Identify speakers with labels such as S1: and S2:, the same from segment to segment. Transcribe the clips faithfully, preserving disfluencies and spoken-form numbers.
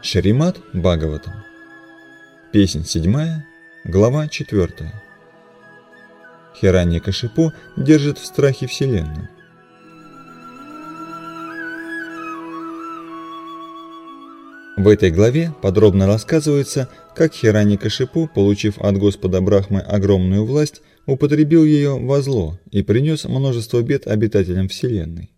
S1: Шримад Бхагаватам. Песнь седьмая, глава четвертая. Хираньякашипу держит в страхе вселенную. В этой главе подробно рассказывается, как Хираньякашипу, получив от Господа Брахмы огромную власть, употребил ее во зло и принес множество бед обитателям вселенной.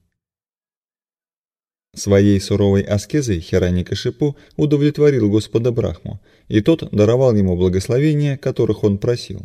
S1: Своей суровой аскезой Хираньякашипу удовлетворил Господа Брахму, и тот даровал ему благословения, которых он просил.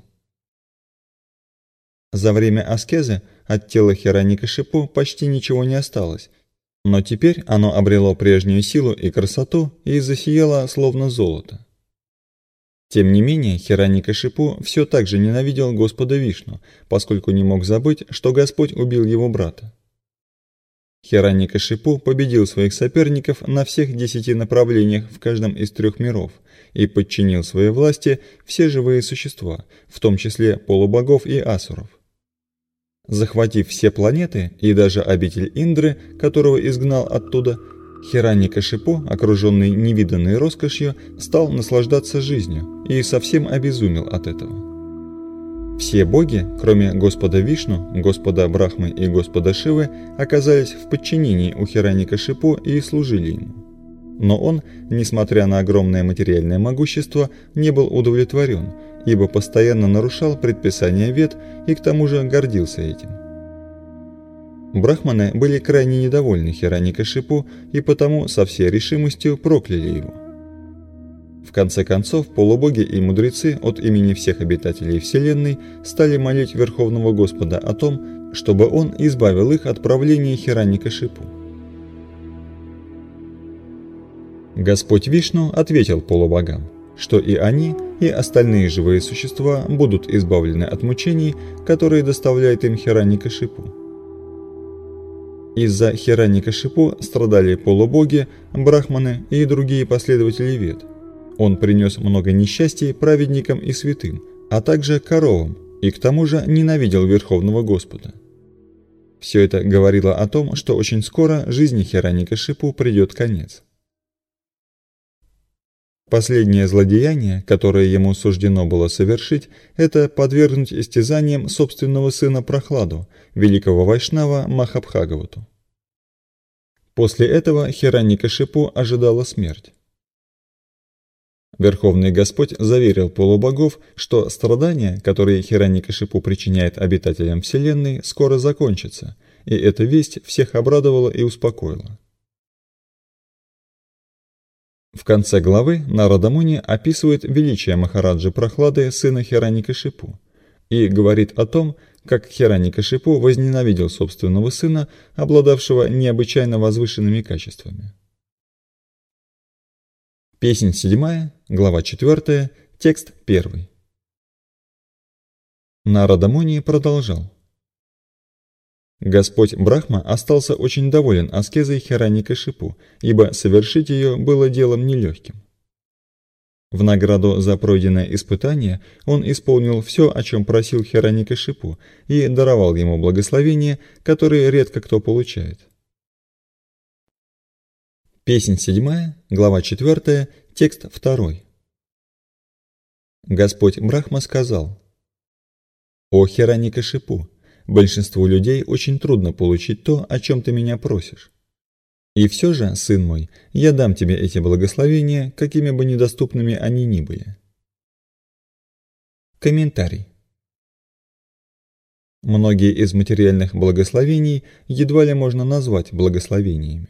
S1: За время аскезы от тела Хираньякашипу почти ничего не осталось, но теперь оно обрело прежнюю силу и красоту и засияло словно золото. Тем не менее, Хираньякашипу все так же ненавидел Господа Вишну, поскольку не мог забыть, что Господь убил его брата. Хираньякашипу победил своих соперников на всех десяти направлениях в каждом из трех миров и подчинил своей власти все живые существа, в том числе полубогов и асуров. Захватив все планеты и даже обитель Индры, которого изгнал оттуда, Хираньякашипу, окруженный невиданной роскошью, стал наслаждаться жизнью и совсем обезумел от этого. Все боги, кроме Господа Вишну, Господа Брахмы и Господа Шивы, оказались в подчинении у Хираньякашипу и служили ему. Но он, несмотря на огромное материальное могущество, не был удовлетворен, ибо постоянно нарушал предписания Вед и к тому же гордился этим. Брахманы были крайне недовольны Хираньякашипу и потому со всей решимостью прокляли его. В конце концов, полубоги и мудрецы от имени всех обитателей Вселенной стали молить Верховного Господа о том, чтобы он избавил их от правления Хираньякашипу. Господь Вишну ответил полубогам, что и они, и остальные живые существа будут избавлены от мучений, которые доставляет им Хираньякашипу. Из-за Хираньякашипу страдали полубоги, брахманы и другие последователи Вед. Он принес много несчастий праведникам и святым, а также коровам, и к тому же ненавидел Верховного Господа. Все это говорило о том, что очень скоро жизни Хираньякашипу придет конец. Последнее злодеяние, которое ему суждено было совершить, это подвергнуть истязаниям собственного сына Прохладу, великого вайшнава Махабхагавату. После этого Хираньякашипу ожидала смерть. Верховный Господь заверил полубогов, что страдания, которые Хираньякашипу причиняет обитателям Вселенной, скоро закончатся, и эта весть всех обрадовала и успокоила. В конце главы Нарада Муни описывает величие Махараджи Прохлады, сына Хираньякашипу, и говорит о том, как Хираньякашипу возненавидел собственного сына, обладавшего необычайно возвышенными качествами. Песнь седьмая, глава четвертая, текст первый. Нарада Муни продолжал. Господь Брахма остался очень доволен аскезой Хираньякашипу, ибо совершить ее было делом нелегким. В награду за пройденное испытание он исполнил все, о чем просил Хираньякашипу, и даровал ему благословения, которые редко кто получает. Песнь седьмая, глава четвертая, текст второй. Господь Брахма сказал: «О Хираньякашипу, большинству людей очень трудно получить то, о чем ты меня просишь. И все же, сын мой, я дам тебе эти благословения, какими бы недоступными они ни были». Комментарий. Многие из материальных благословений едва ли можно назвать благословениями.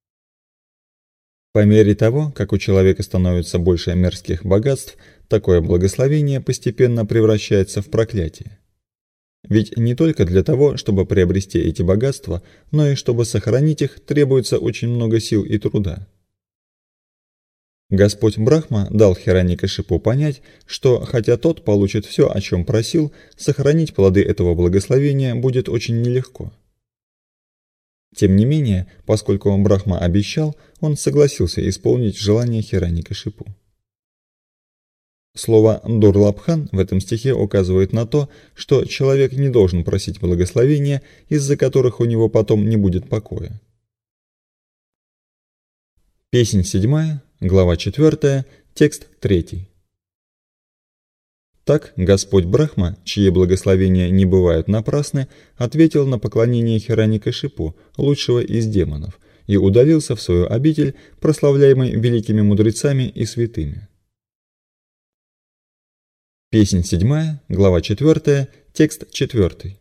S1: По мере того, как у человека становится больше мирских богатств, такое благословение постепенно превращается в проклятие. Ведь не только для того, чтобы приобрести эти богатства, но и чтобы сохранить их, требуется очень много сил и труда. Господь Брахма дал Хираньякашипу понять, что хотя тот получит все, о чем просил, сохранить плоды этого благословения будет очень нелегко. Тем не менее, поскольку он Брахма обещал, он согласился исполнить желание Хираньякашипу. Слово «дурлабхан» в этом стихе указывает на то, что человек не должен просить благословения, из-за которых у него потом не будет покоя. Песнь седьмая, глава четвёртая, текст третий. Так Господь Брахма, чьи благословения не бывают напрасны, ответил на поклонение Хираникашипу, лучшего из демонов, и удалился в свою обитель, прославляемой великими мудрецами и святыми. Песнь седьмая, глава четвёртая, текст четвёртый.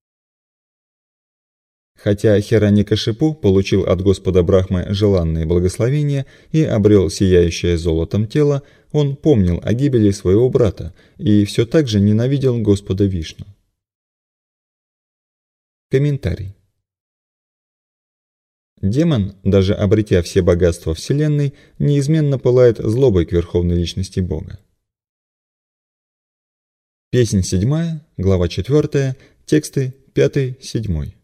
S1: Хотя Хираникашипу получил от Господа Брахмы желанные благословения и обрел сияющее золотом тело, он помнил о гибели своего брата и все так же ненавидел Господа Вишну. Комментарий. Демон, даже обретя все богатства Вселенной, неизменно пылает злобой к верховной личности Бога. Песнь седьмая, глава четвёртая, тексты пятый-седьмой.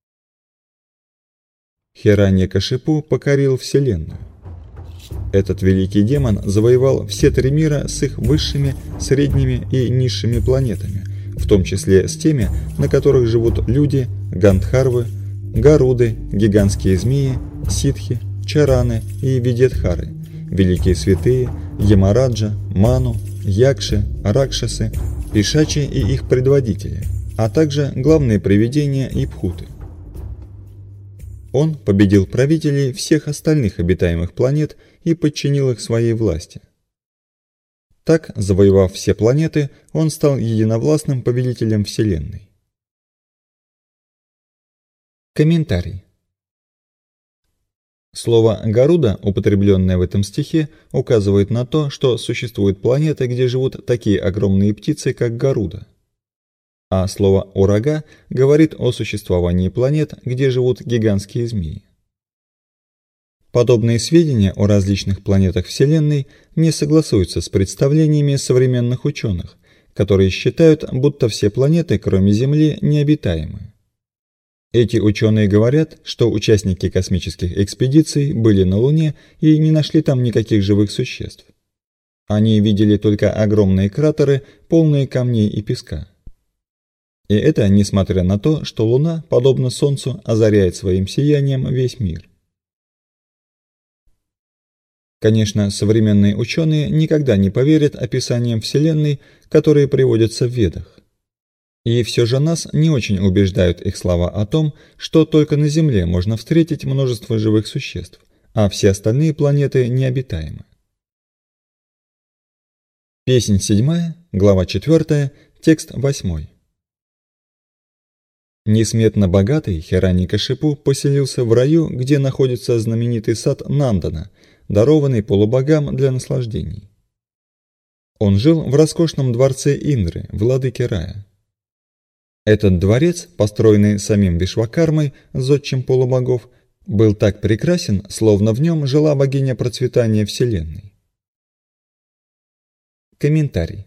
S1: Хираникашипу покорил Вселенную. Этот великий демон завоевал все три мира с их высшими, средними и низшими планетами, в том числе с теми, на которых живут люди, гандхарвы, гаруды, гигантские змеи, ситхи, чараны и видетхары, великие святые, ямараджа, ману, якши, ракшасы, пишачи и их предводители, а также главные привидения и пхуты. Он победил правителей всех остальных обитаемых планет и подчинил их своей власти. Так, завоевав все планеты, он стал единовластным повелителем Вселенной. Комментарий. Слово «гаруда», употребленное в этом стихе, указывает на то, что существуют планеты, где живут такие огромные птицы, как гаруда. А слово «урага» говорит о существовании планет, где живут гигантские змеи. Подобные сведения о различных планетах Вселенной не согласуются с представлениями современных ученых, которые считают, будто все планеты, кроме Земли, необитаемы. Эти ученые говорят, что участники космических экспедиций были на Луне и не нашли там никаких живых существ. Они видели только огромные кратеры, полные камней и песка. И это несмотря на то, что Луна, подобно Солнцу, озаряет своим сиянием весь мир. Конечно, современные ученые никогда не поверят описаниям Вселенной, которые приводятся в Ведах. И все же нас не очень убеждают их слова о том, что только на Земле можно встретить множество живых существ, а все остальные планеты необитаемы. Песнь седьмая, глава четвёртая, текст восьмой. Несметно богатый Хираникашипу поселился в раю, где находится знаменитый сад Нандана, дарованный полубогам для наслаждений. Он жил в роскошном дворце Индры, владыки рая. Этот дворец, построенный самим Вишвакармой, зодчим полубогов, был так прекрасен, словно в нем жила богиня процветания Вселенной. Комментарий.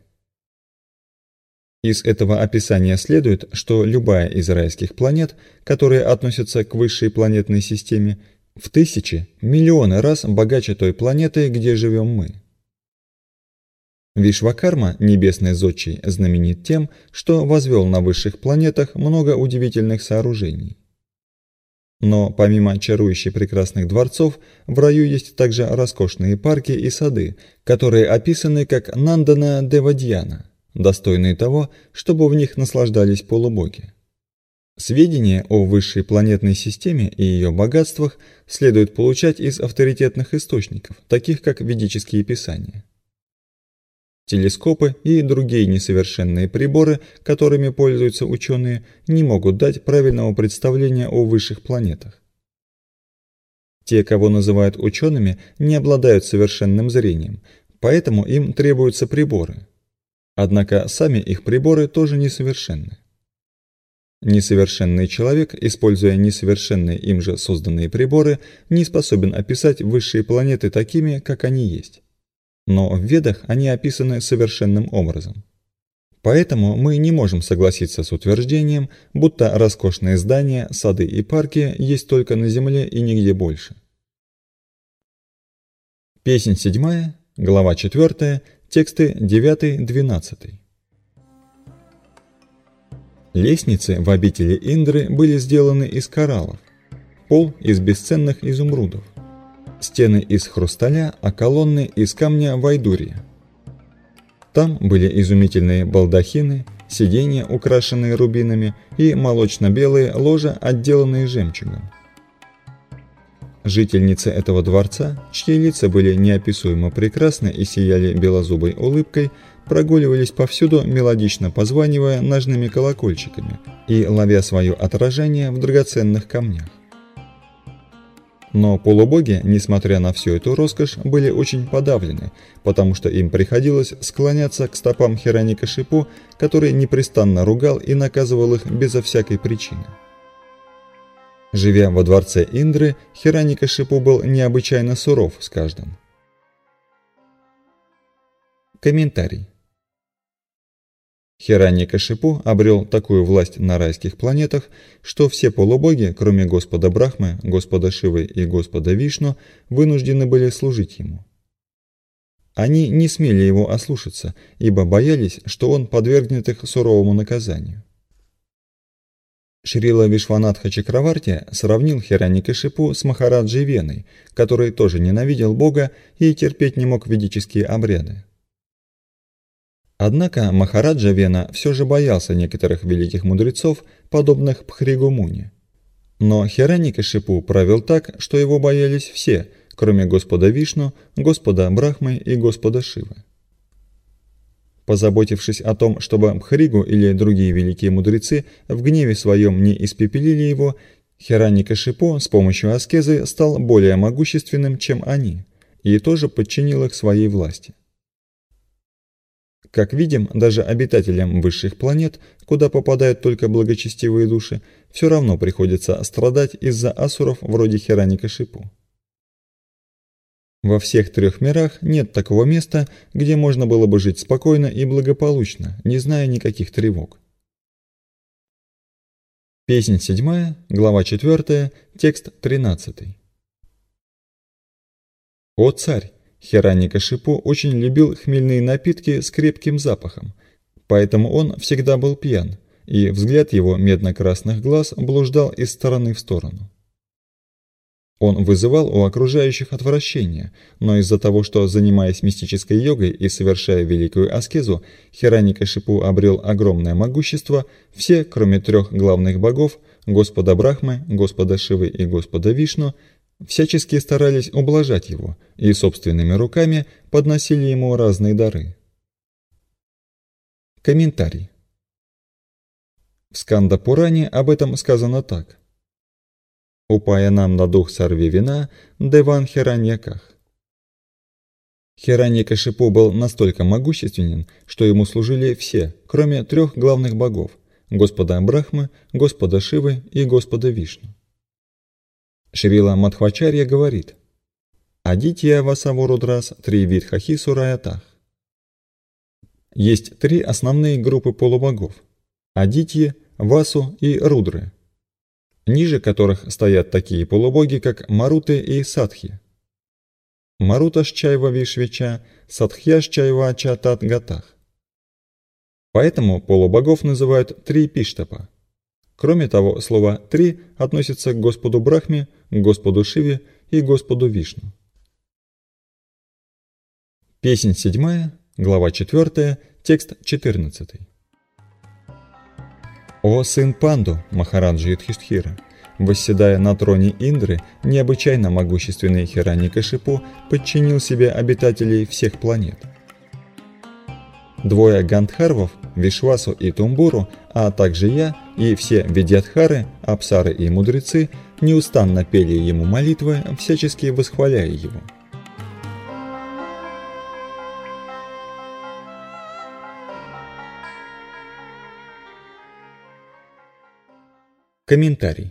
S1: Из этого описания следует, что любая из райских планет, которые относятся к высшей планетной системе, в тысячи, миллионы раз богаче той планеты, где живем мы. Вишвакарма, небесный зодчий, знаменит тем, что возвел на высших планетах много удивительных сооружений. Но помимо чарующе прекрасных дворцов, в раю есть также роскошные парки и сады, которые описаны как Нандана Девадьяна, достойные того, чтобы в них наслаждались полубоги. Сведения о высшей планетной системе и ее богатствах следует получать из авторитетных источников, таких как ведические писания. Телескопы и другие несовершенные приборы, которыми пользуются ученые, не могут дать правильного представления о высших планетах. Те, кого называют учеными, не обладают совершенным зрением, поэтому им требуются приборы. Однако сами их приборы тоже несовершенны. Несовершенный человек, используя несовершенные им же созданные приборы, не способен описать высшие планеты такими, как они есть. Но в Ведах они описаны совершенным образом. Поэтому мы не можем согласиться с утверждением, будто роскошные здания, сады и парки есть только на Земле и нигде больше. Песнь седьмая, глава четвёртая, тексты девятый-двенадцатый. Лестницы в обители Индры были сделаны из кораллов, пол из бесценных изумрудов. стены из хрусталя, а колонны из камня вайдурия. Там были изумительные балдахины, сиденья, украшенные рубинами, и молочно-белые ложа, отделанные жемчугом. Жительницы этого дворца, чьи лица были неописуемо прекрасны и сияли белозубой улыбкой, прогуливались повсюду, мелодично позванивая ножными колокольчиками и ловя свое отражение в драгоценных камнях. Но полубоги, несмотря на всю эту роскошь, были очень подавлены, потому что им приходилось склоняться к стопам Хираникашипу, который непрестанно ругал и наказывал их безо всякой причины. Живя во дворце Индры, Хираникашипу был необычайно суров с каждым. Комментарий. Хираникашипу обрел такую власть на райских планетах, что все полубоги, кроме Господа Брахмы, Господа Шивы и Господа Вишну, вынуждены были служить ему. Они не смели его ослушаться, ибо боялись, что он подвергнет их суровому наказанию. Шрила Вишванатха Чакраварти сравнил Хираникашипу с Махараджей Веной, который тоже ненавидел Бога и терпеть не мог ведические обряды. Однако Махараджа Вена все же боялся некоторых великих мудрецов, подобных Пхригу Муни. Но Хираникашипу правил так, что его боялись все, кроме Господа Вишну, Господа Брахмы и Господа Шивы. Позаботившись о том, чтобы Пхригу или другие великие мудрецы в гневе своем не испепелили его, Хираникашипу с помощью аскезы стал более могущественным, чем они, и тоже подчинил их своей власти. Как видим, даже обитателям высших планет, куда попадают только благочестивые души, все равно приходится страдать из-за асуров вроде Хираникашипу. Во всех трех мирах нет такого места, где можно было бы жить спокойно и благополучно, не зная никаких тревог. Песнь седьмая, глава четвёртая, текст тринадцатый. О царь! Хираникашипу очень любил хмельные напитки с крепким запахом, поэтому он всегда был пьян, и взгляд его медно-красных глаз блуждал из стороны в сторону. Он вызывал у окружающих отвращение, но из-за того, что, занимаясь мистической йогой и совершая великую аскезу, Хираникашипу обрел огромное могущество, все, кроме трех главных богов, Господа Брахмы, Господа Шивы и Господа Вишну, всячески старались ублажать его и собственными руками подносили ему разные дары. Комментарий. В Сканда-Пуране об этом сказано так. Упаянам на дух сорви вина, деван Хираньяках. Хираникашипу был настолько могущественен, что ему служили все, кроме трех главных богов – Господа Брахмы, Господа Шивы и Господа Вишну. Шрила Мадхвачарья говорит: Адитья Васаворудрас Тривидхахи Сураятах. Есть три основные группы полубогов – Адитьи, Васу и Рудры, ниже которых стоят такие полубоги, как Маруты и Садхи. Маруташчайва Вишвича, Садхьяшчайва Чатат Гатах. Поэтому полубогов называют три пиштапа. Кроме того, слово «три» относится к Господу Брахме, к Господу Шиве и Господу Вишну. Песнь седьмая, глава четвёртая, текст четырнадцатый. О сын Панду, Махараджа Юдхиштхира, восседая на троне Индры, необычайно могущественный Хираникашипу подчинил себе обитателей всех планет. Двое гандхарвов, Вишвасу и Тумбуру, а также я и все видьядхары, апсары и мудрецы неустанно пели ему молитвы, всячески восхваляя его. Комментарий.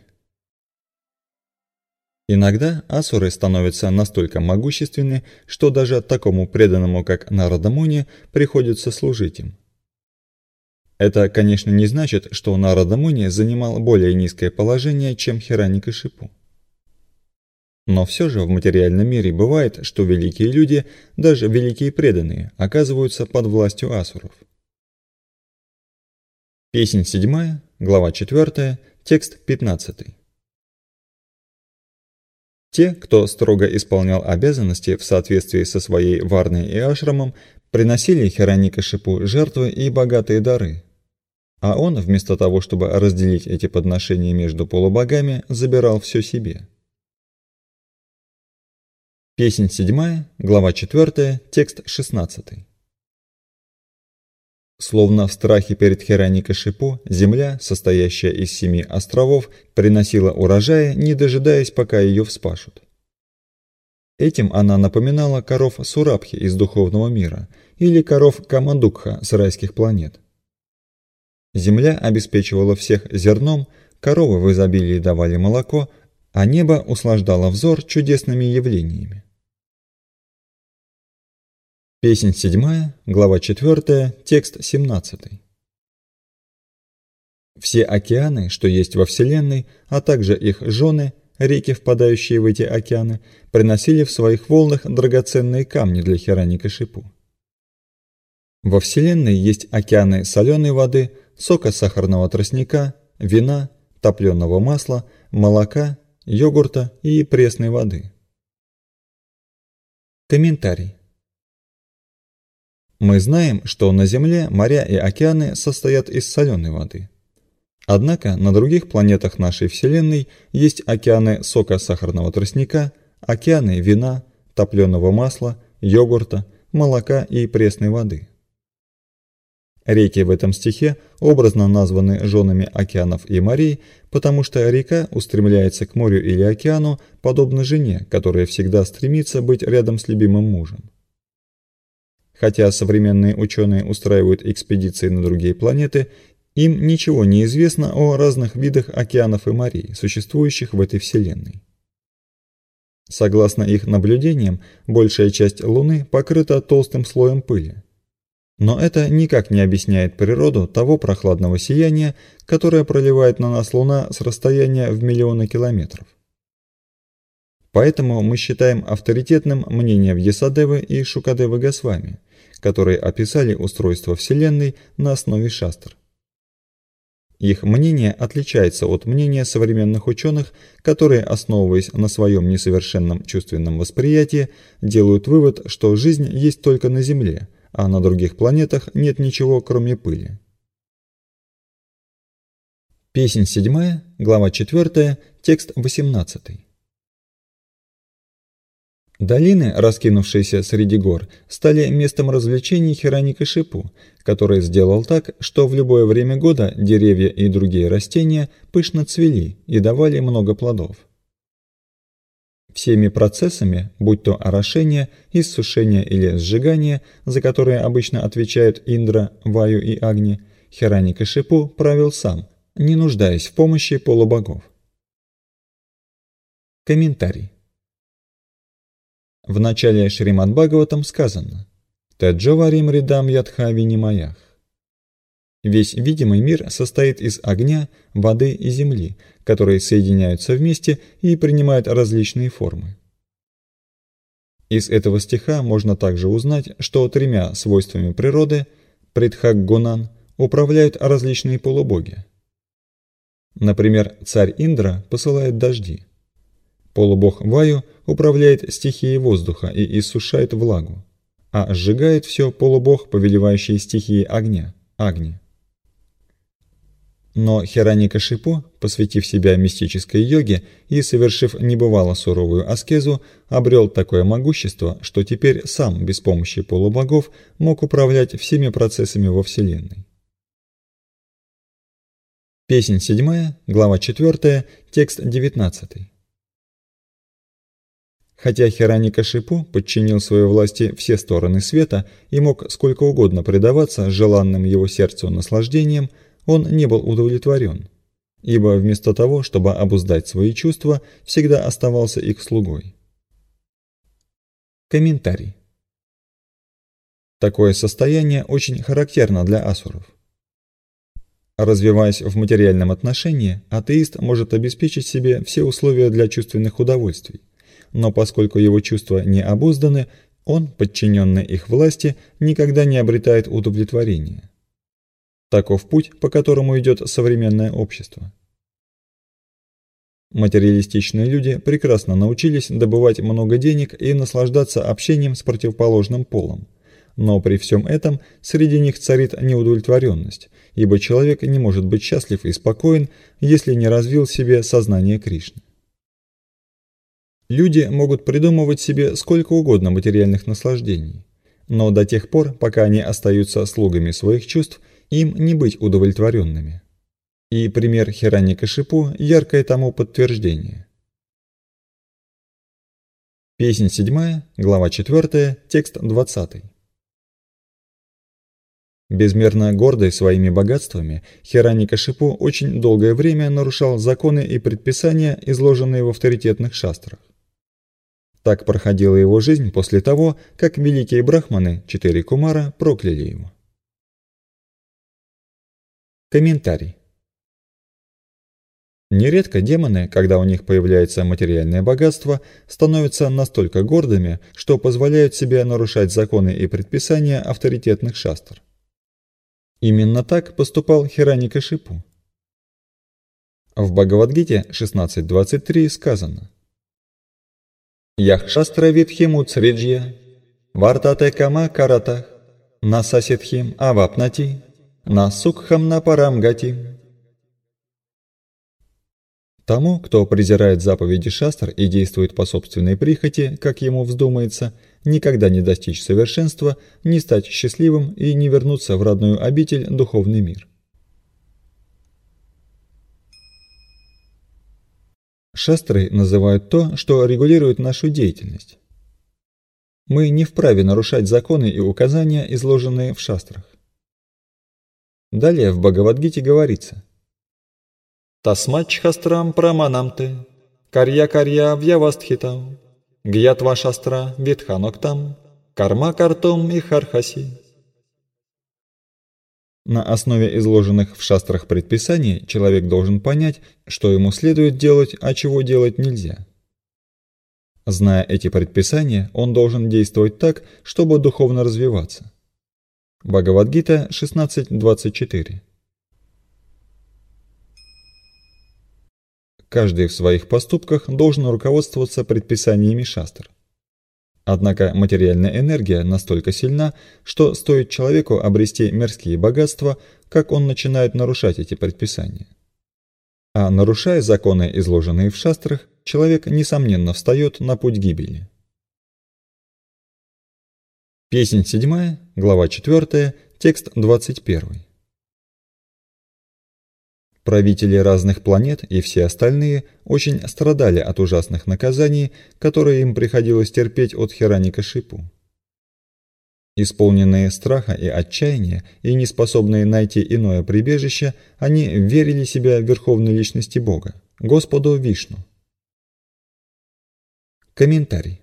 S1: Иногда асуры становятся настолько могущественны, что даже такому преданному, как Нарада Муни, приходится служить им. Это, конечно, не значит, что Нарада Муни занимал более низкое положение, чем Хираникашипу. Но все же в материальном мире бывает, что великие люди, даже великие преданные, оказываются под властью асуров. Песнь седьмая, глава четвёртая, текст пятнадцатый. Те, кто строго исполнял обязанности в соответствии со своей варной и ашрамом, приносили Хираникашипу жертвы и богатые дары. А он, вместо того, чтобы разделить эти подношения между полубогами, забирал все себе. Песнь седьмая, глава четвёртая, текст шестнадцатый. Словно в страхе перед Хираникашипу, земля, состоящая из семи островов, приносила урожаи, не дожидаясь, пока ее вспашут. Этим она напоминала коров Сурабхи из духовного мира или коров Камадукха с райских планет. Земля обеспечивала всех зерном, коровы в изобилии давали молоко, а небо услаждало взор чудесными явлениями. Песнь седьмая, глава четвёртая, текст семнадцатый. Все океаны, что есть во Вселенной, а также их жены, реки, впадающие в эти океаны, приносили в своих волнах драгоценные камни для Хираникашипу. Во Вселенной есть океаны соленой воды, сока сахарного тростника, вина, топленого масла, молока, йогурта и пресной воды. Комментарий. Мы знаем, что на Земле моря и океаны состоят из соленой воды. Однако на других планетах нашей Вселенной есть океаны сока сахарного тростника, океаны вина, топленого масла, йогурта, молока и пресной воды. Реки в этом стихе образно названы женами океанов и морей, потому что река устремляется к морю или океану, подобно жене, которая всегда стремится быть рядом с любимым мужем. Хотя современные ученые устраивают экспедиции на другие планеты, им ничего не известно о разных видах океанов и морей, существующих в этой Вселенной. Согласно их наблюдениям, большая часть Луны покрыта толстым слоем пыли. Но это никак не объясняет природу того прохладного сияния, которое проливает на нас Луна с расстояния в миллионы километров. Поэтому мы считаем авторитетным мнение Вьясадевы и Шукадевы Госвами, которые описали устройство Вселенной на основе шастр. Их мнение отличается от мнения современных ученых, которые, основываясь на своем несовершенном чувственном восприятии, делают вывод, что жизнь есть только на Земле, а на других планетах нет ничего, кроме пыли. Песнь седьмая, глава четвёртая, текст восемнадцатый. Долины, раскинувшиеся среди гор, стали местом развлечений Хираникашипу, который сделал так, что в любое время года деревья и другие растения пышно цвели и давали много плодов. Всеми процессами, будь то орошение, иссушение или сжигание, за которые обычно отвечают Индра, Ваю и Агни, Хираникашипу правил сам, не нуждаясь в помощи полубогов. Комментарий. В начале Шримад-Бхагаватам сказано «Таджаварим ридам ядха винимаях». Весь видимый мир состоит из огня, воды и земли, которые соединяются вместе и принимают различные формы. Из этого стиха можно также узнать, что тремя свойствами природы Притхак-гунан управляют различные полубоги. Например, царь Индра посылает дожди. Полубог Ваю управляет стихией воздуха и иссушает влагу, а сжигает все полубог, повелевающий стихией огня, Агни. Но Хираникашипу, посвятив себя мистической йоге и совершив небывало суровую аскезу, обрел такое могущество, что теперь сам без помощи полубогов мог управлять всеми процессами во Вселенной. Песнь седьмая, глава четвёртая, текст девятнадцатый. Хотя Хираникашипу подчинил своей власти все стороны света и мог сколько угодно предаваться желанным его сердцу наслаждениям, он не был удовлетворен, ибо вместо того, чтобы обуздать свои чувства, всегда оставался их слугой. Комментарий. Такое состояние очень характерно для асуров. Развиваясь в материальном отношении, атеист может обеспечить себе все условия для чувственных удовольствий, но поскольку его чувства не обузданы, он, подчиненный их власти, никогда не обретает удовлетворения. Таков путь, по которому идет современное общество. Материалистичные люди прекрасно научились добывать много денег и наслаждаться общением с противоположным полом. Но при всем этом среди них царит неудовлетворенность, ибо человек не может быть счастлив и спокоен, если не развил в себе сознание Кришны. Люди могут придумывать себе сколько угодно материальных наслаждений, но до тех пор, пока они остаются слугами своих чувств, им не быть удовлетворенными. И пример Хираньякашипу – яркое тому подтверждение. Песнь седьмая, глава четвёртая, текст двадцатый. Безмерно гордый своими богатствами, Хираньякашипу очень долгое время нарушал законы и предписания, изложенные в авторитетных шастрах. Так проходила его жизнь после того, как великие брахманы, четыре кумара, прокляли его. Комментарий. Нередко демоны, когда у них появляется материальное богатство, становятся настолько гордыми, что позволяют себе нарушать законы и предписания авторитетных шастр. Именно так поступал Хираньякашипу. В Бхагавад-гите шестнадцать двадцать три сказано: «Яхшастра витхим уцриджья, вартате кама карата, насаситхим авапнати, насукхам напарам гати». Тому, кто презирает заповеди шастр и действует по собственной прихоти, как ему вздумается, никогда не достичь совершенства, не стать счастливым и не вернуться в родную обитель духовный мир. Шастры называют то, что регулирует нашу деятельность. Мы не вправе нарушать законы и указания, изложенные в шастрах. Далее в Бхагавад-гите говорится: «Тасмачхастрам праманамте, карья-карья вьявастхитам, гьятва шастра витханоктам, карма картом и хархаси». На основе изложенных в шастрах предписаний человек должен понять, что ему следует делать, а чего делать нельзя. Зная эти предписания, он должен действовать так, чтобы духовно развиваться. Бхагавад-гита шестнадцать двадцать четыре. Каждый в своих поступках должен руководствоваться предписаниями шастр. Однако материальная энергия настолько сильна, что стоит человеку обрести мирские богатства, как он начинает нарушать эти предписания. А нарушая законы, изложенные в шастрах, человек, несомненно, встает на путь гибели. Песнь седьмая, глава четвёртая, текст двадцать первый. Правители разных планет и все остальные очень страдали от ужасных наказаний, которые им приходилось терпеть от Хираньякашипу. Исполненные страха и отчаяния и неспособные найти иное прибежище, они верили себя верховной личности Бога, Господу Вишну. Комментарий.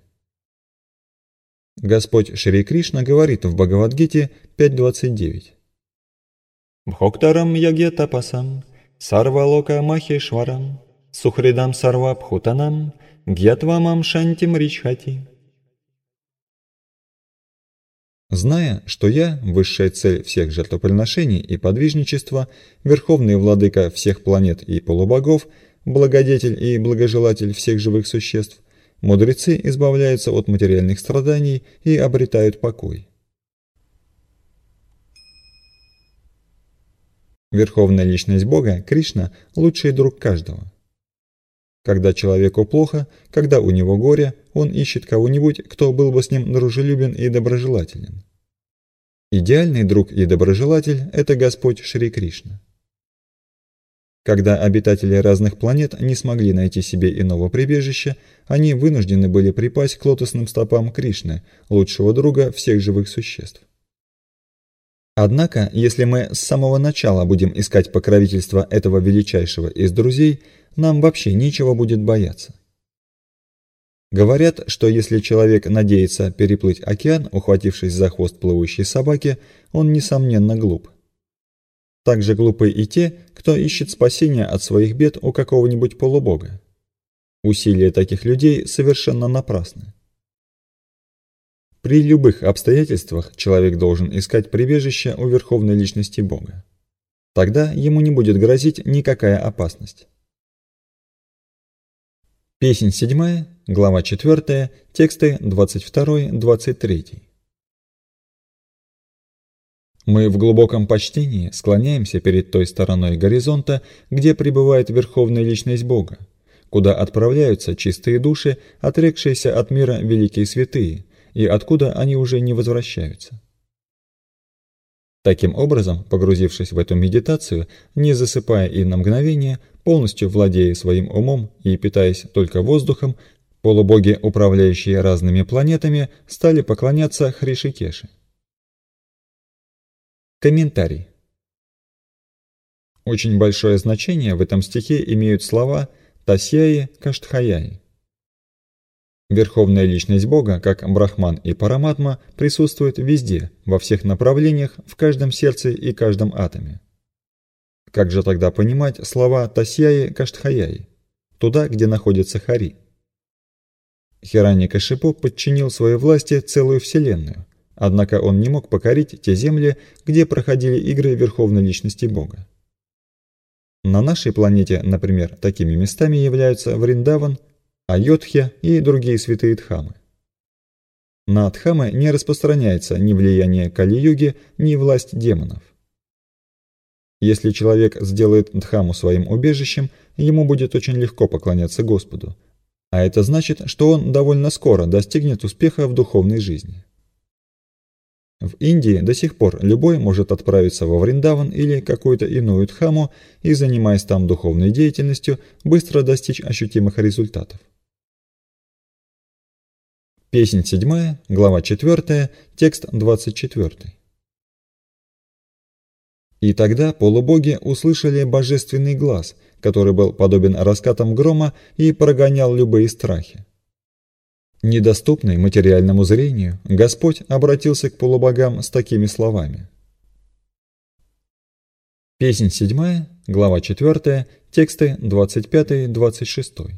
S1: Господь Шри Кришна говорит в Бхагавад-гите пять двадцать девять: «Бхоктарам яге тапасам, сарвалока махешварам, сухридам сарвабхутанам, гьятвамам шантим ричхати». Зная, что я, высшая цель всех жертвоприношений и подвижничества, верховный владыка всех планет и полубогов, благодетель и благожелатель всех живых существ, мудрецы избавляются от материальных страданий и обретают покой. Верховная личность Бога, Кришна, лучший друг каждого. Когда человеку плохо, когда у него горе, он ищет кого-нибудь, кто был бы с ним дружелюбен и доброжелателен. Идеальный друг и доброжелатель – это Господь Шри Кришна. Когда обитатели разных планет не смогли найти себе иного прибежища, они вынуждены были припасть к лотосным стопам Кришны, лучшего друга всех живых существ. Однако, если мы с самого начала будем искать покровительство этого величайшего из друзей, нам вообще нечего будет бояться. Говорят, что если человек надеется переплыть океан, ухватившись за хвост плывущей собаки, он, несомненно, глуп. Так же глупы и те, кто ищет спасения от своих бед у какого-нибудь полубога. Усилия таких людей совершенно напрасны. При любых обстоятельствах человек должен искать прибежище у верховной личности Бога. Тогда ему не будет грозить никакая опасность. Песнь седьмая, глава четвёртая, тексты двадцать два — двадцать три. Мы в глубоком почтении склоняемся перед той стороной горизонта, где пребывает Верховная Личность Бога, куда отправляются чистые души, отрекшиеся от мира великие святые, и откуда они уже не возвращаются. Таким образом, погрузившись в эту медитацию, не засыпая и на мгновение, полностью владея своим умом и питаясь только воздухом, полубоги, управляющие разными планетами, стали поклоняться Хришикеше. Комментарий. Очень большое значение в этом стихе имеют слова «Тасьяи Каштхаяи». Верховная Личность Бога, как Брахман и Параматма, присутствует везде, во всех направлениях, в каждом сердце и каждом атоме. Как же тогда понимать слова «Тасьяи Каштхаяи», туда, где находится Хари? Хираньякашипу подчинил своей власти целую вселенную, однако он не мог покорить те земли, где проходили игры Верховной Личности Бога. На нашей планете, например, такими местами являются Вриндаван, Айодхья и другие святые Дхамы. На Дхамы не распространяется ни влияние Кали-юги, ни власть демонов. Если человек сделает Дхаму своим убежищем, ему будет очень легко поклоняться Господу, а это значит, что он довольно скоро достигнет успеха в духовной жизни. В Индии до сих пор любой может отправиться во Вриндаван или какую-то иную Дхаму и, занимаясь там духовной деятельностью, быстро достичь ощутимых результатов. Песнь седьмая, глава четвёртая, текст двадцать четвёртый. И тогда полубоги услышали божественный глас, который был подобен раскатам грома и прогонял любые страхи. Недоступный материальному зрению, Господь обратился к полубогам с такими словами. Песнь седьмая, глава четвёртая, тексты двадцать пятый — двадцать шестой.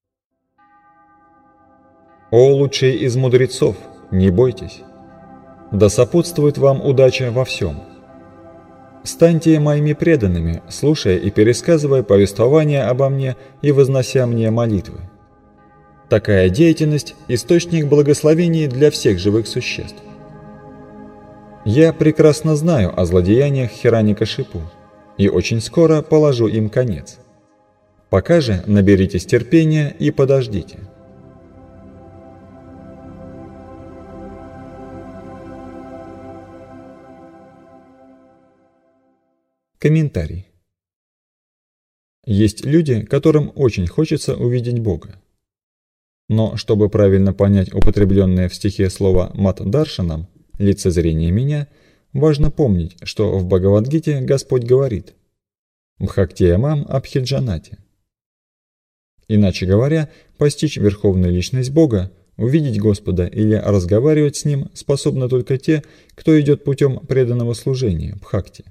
S1: «О лучшие из мудрецов, не бойтесь! Да сопутствует вам удача во всем! Станьте моими преданными, слушая и пересказывая повествования обо мне и вознося мне молитвы. Такая деятельность – источник благословений для всех живых существ. Я прекрасно знаю о злодеяниях Хираньякашипу и очень скоро положу им конец. Пока же наберитесь терпения и подождите». Комментарий. Есть люди, которым очень хочется увидеть Бога. Но чтобы правильно понять употребленное в стихе слово «мат-даршанам» – «лицезрение меня», важно помнить, что в Бхагавад-гите Господь говорит «Бхактиямам абхиджанати». Иначе говоря, постичь Верховную Личность Бога, увидеть Господа или разговаривать с Ним способны только те, кто идет путем преданного служения, бхакти.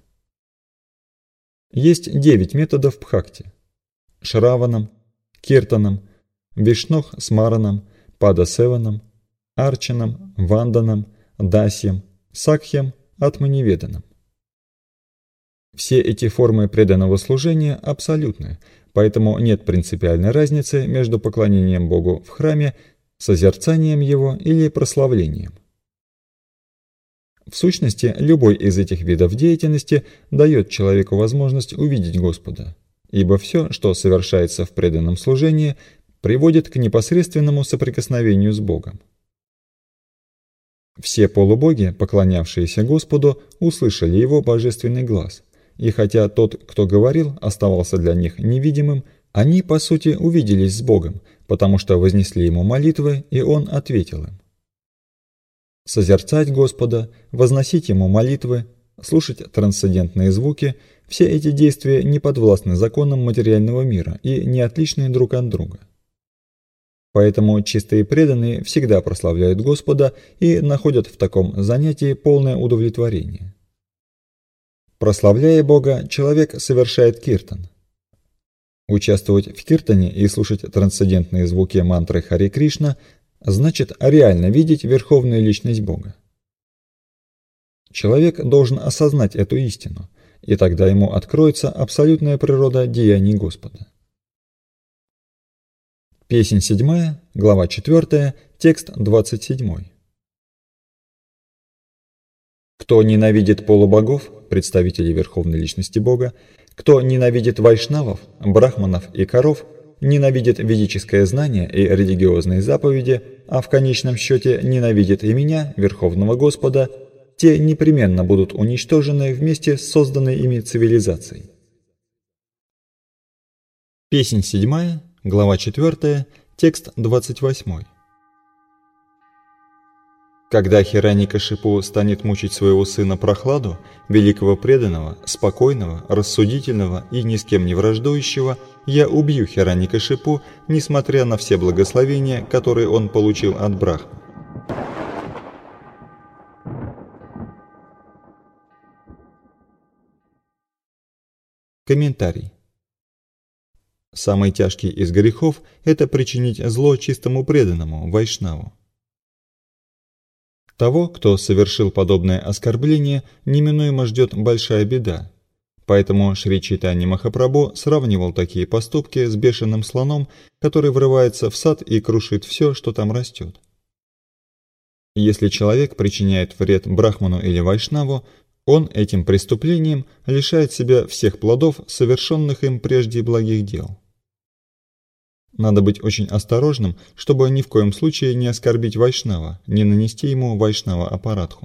S1: Есть девять методов бхакти – Шраванам, Киртанам, Вишнох Смаранам, Падасеванам, Арчанам, Ванданам, Дасьям, Сакхьям, Атманиведанам. Все эти формы преданного служения абсолютны, поэтому нет принципиальной разницы между поклонением Богу в храме, созерцанием Его или прославлением. В сущности, любой из этих видов деятельности дает человеку возможность увидеть Господа, ибо все, что совершается в преданном служении, приводит к непосредственному соприкосновению с Богом. Все полубоги, поклонявшиеся Господу, услышали Его божественный глас, и хотя тот, кто говорил, оставался для них невидимым, они, по сути, увиделись с Богом, потому что вознесли Ему молитвы, и Он ответил им. Созерцать Господа, возносить Ему молитвы, слушать трансцендентные звуки – все эти действия не подвластны законам материального мира и не отличны друг от друга. Поэтому чистые преданные всегда прославляют Господа и находят в таком занятии полное удовлетворение. Прославляя Бога, человек совершает киртан. Участвовать в киртане и слушать трансцендентные звуки мантры Харе Кришна значит реально видеть Верховную Личность Бога. Человек должен осознать эту истину, и тогда ему откроется абсолютная природа деяний Господа. Песнь седьмая, глава четвёртая, текст двадцать седьмой. Кто ненавидит полубогов, представителей Верховной Личности Бога, кто ненавидит вайшнавов, брахманов и коров, ненавидит ведическое знание и религиозные заповеди, а в конечном счете ненавидит и меня, Верховного Господа, те непременно будут уничтожены вместе с созданной ими цивилизацией. Песнь седьмая, глава четвёртая, текст двадцать восьмой. Когда Хираньякашипу станет мучить своего сына Прохладу, великого преданного, спокойного, рассудительного и ни с кем не враждующего, я убью Хираньякашипу, несмотря на все благословения, которые он получил от Брахмы. Комментарий. Самый тяжкий из грехов – это причинить зло чистому преданному, вайшнаву. Того, кто совершил подобное оскорбление, неминуемо ждет большая беда. Поэтому Шри Чайтанья Махапрабху сравнивал такие поступки с бешеным слоном, который врывается в сад и крушит все, что там растет. Если человек причиняет вред брахману или вайшнаву, он этим преступлением лишает себя всех плодов, совершенных им прежде благих дел. Надо быть очень осторожным, чтобы ни в коем случае не оскорбить вайшнава, не нанести ему вайшнава-апаратху.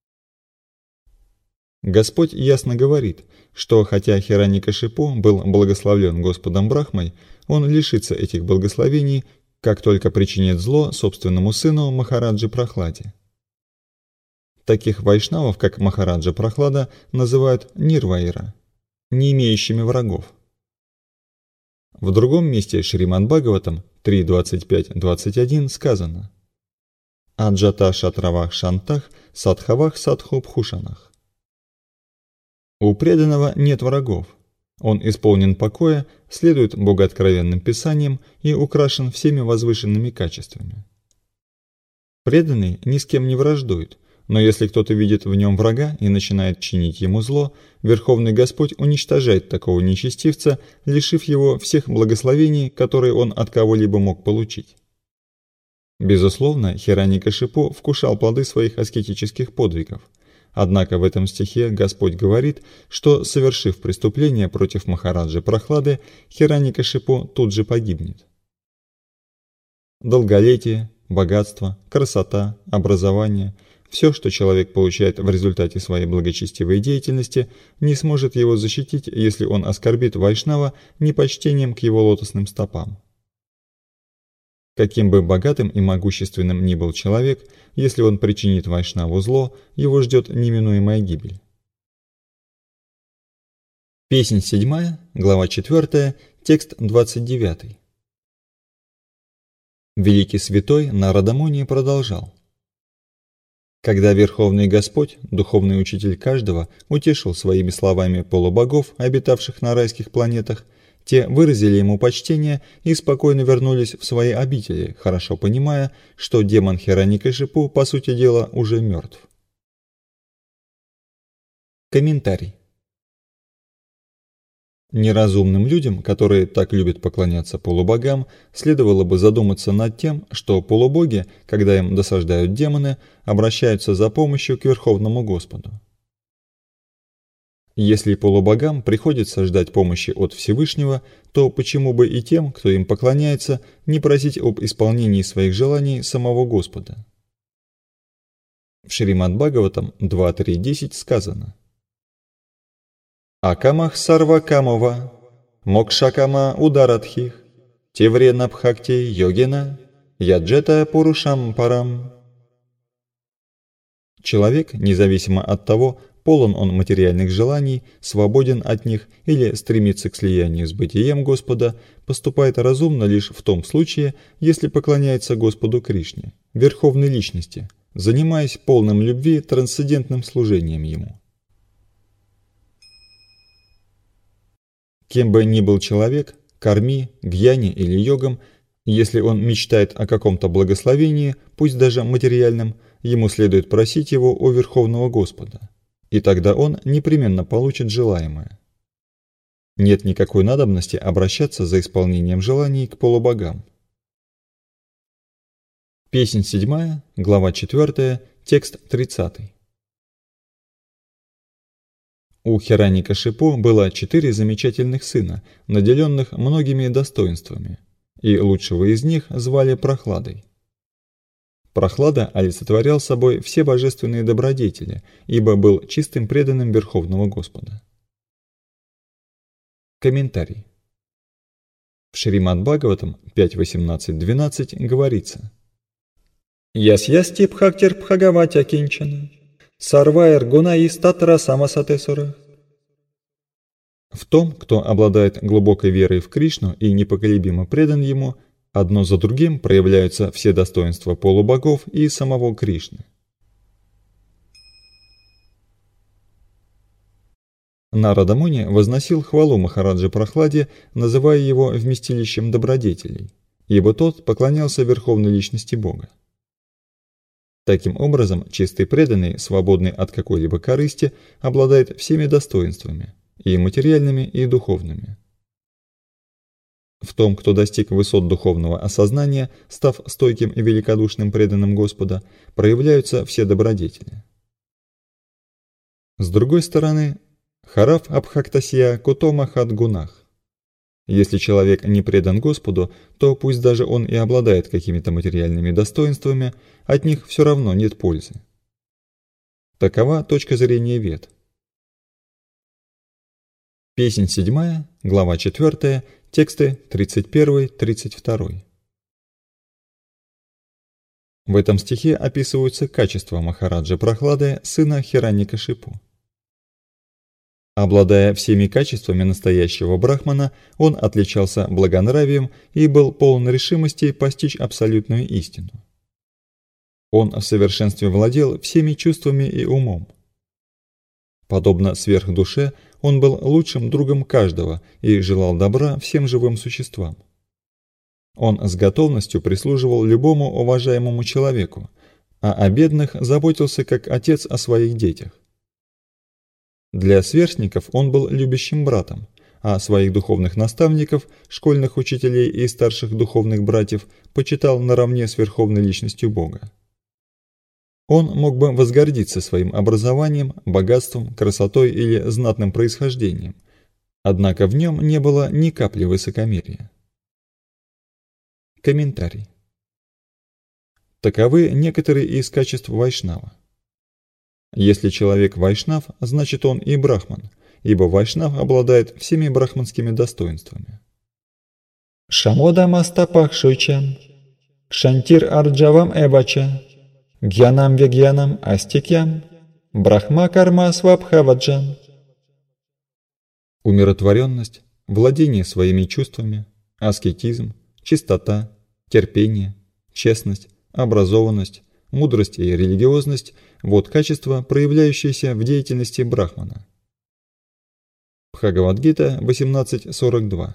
S1: Господь ясно говорит, что хотя Хираньякашипу был благословлен Господом Брахмой, он лишится этих благословений, как только причинит зло собственному сыну Махараджи Прохладе. Таких вайшнавов, как Махараджа Прохлада, называют нирвайра, не имеющими врагов. В другом месте Шримад Бхагаватам три двадцать пять двадцать один сказано: «Аджата шатравах шантах садхавах садхубхушанах». У преданного нет врагов. Он исполнен покоя, следует богооткровенным писаниям и украшен всеми возвышенными качествами. Преданный ни с кем не враждует, но если кто-то видит в нем врага и начинает чинить ему зло, Верховный Господь уничтожает такого нечестивца, лишив его всех благословений, которые он от кого-либо мог получить. Безусловно, Хираньякашипу вкушал плоды своих аскетических подвигов. Однако в этом стихе Господь говорит, что, совершив преступление против Махараджи Прохлады, Хираньякашипу тут же погибнет. Долголетие, богатство, красота, образование – все, что человек получает в результате своей благочестивой деятельности, не сможет его защитить, если он оскорбит вайшнава непочтением к его лотосным стопам. Каким бы богатым и могущественным ни был человек, если он причинит вайшнаву зло, его ждет неминуемая гибель. Песнь седьмая, глава четвёртая, текст двадцать девятый. Великий святой Нарада Муни продолжал: когда Верховный Господь, духовный учитель каждого, утешил своими словами полубогов, обитавших на райских планетах, те выразили ему почтение и спокойно вернулись в свои обители, хорошо понимая, что демон Хираньякашипу, по сути дела, уже мертв. Комментарий. Неразумным людям, которые так любят поклоняться полубогам, следовало бы задуматься над тем, что полубоги, когда им досаждают демоны, обращаются за помощью к Верховному Господу. Если полубогам приходится ждать помощи от Всевышнего, то почему бы и тем, кто им поклоняется, не просить об исполнении своих желаний самого Господа? В Шримад Бхагаватам два три десять сказано: Акамах сарвакамова, мокшакама ударадхих, тевре набхакти йогина, яджета пурушам парам. Человек, независимо от того, полон он материальных желаний, свободен от них или стремится к слиянию с бытием Господа, поступает разумно лишь в том случае, если поклоняется Господу Кришне, Верховной Личности, занимаясь полным любви трансцендентным служением Ему. Кем бы ни был человек, карми, гьяни или йогам, если он мечтает о каком-то благословении, пусть даже материальном, ему следует просить его у Верховного Господа, и тогда он непременно получит желаемое. Нет никакой надобности обращаться за исполнением желаний к полубогам. Песнь седьмая, глава четвёртая, текст тридцатый. У Хираникашипу было четыре замечательных сына, наделенных многими достоинствами, и лучшего из них звали Прохладой. Прохлада олицетворял собой все божественные добродетели, ибо был чистым преданным Верховного Господа. Комментарий. В Шримад-Бхагаватам пять восемнадцать двенадцать говорится: «Яс-ясти бхактир бхагаватя кинчана, сарвайр гунаи статра самасатесура». В том, кто обладает глубокой верой в Кришну и непоколебимо предан ему, одно за другим проявляются все достоинства полубогов и самого Кришны. Нарада Муни возносил хвалу Махараджи Прохладе, называя его вместилищем добродетелей, ибо тот поклонялся верховной личности Бога. Таким образом, чистый преданный, свободный от какой-либо корысти, обладает всеми достоинствами, и материальными, и духовными. В том, кто достиг высот духовного осознания, став стойким и великодушным преданным Господа, проявляются все добродетели. С другой стороны, Хараф Абхактасья Кутома Хадгунах. Если человек не предан Господу, то пусть даже он и обладает какими-то материальными достоинствами, от них все равно нет пользы. Такова точка зрения Вед. Песнь седьмая, глава четвёртая, тексты тридцать один тридцать два. В этом стихе описываются качества Махараджи Прохлады, сына Хираникашипу. Обладая всеми качествами настоящего брахмана, он отличался благонравием и был полон решимости постичь абсолютную истину. Он в совершенстве владел всеми чувствами и умом. Подобно сверхдуше, он был лучшим другом каждого и желал добра всем живым существам. Он с готовностью прислуживал любому уважаемому человеку, а о бедных заботился как отец о своих детях. Для сверстников он был любящим братом, а своих духовных наставников, школьных учителей и старших духовных братьев почитал наравне с верховной личностью Бога. Он мог бы возгордиться своим образованием, богатством, красотой или знатным происхождением, однако в нем не было ни капли высокомерия. Комментарий. Таковы некоторые из качеств вайшнава. Если человек вайшнав, значит он и брахман, ибо вайшнав обладает всеми брахманскими достоинствами.
S2: Шамодам астапах шойчам, кшантир арджавам эбача, гьянам вегьянам астикьям, брахма карма свабхаваджам.
S1: Умиротворенность, владение своими чувствами, аскетизм, чистота, терпение, честность, образованность, мудрость и религиозность – вот качества, проявляющиеся в деятельности брахмана. Бхагавад-гита восемнадцать сорок два.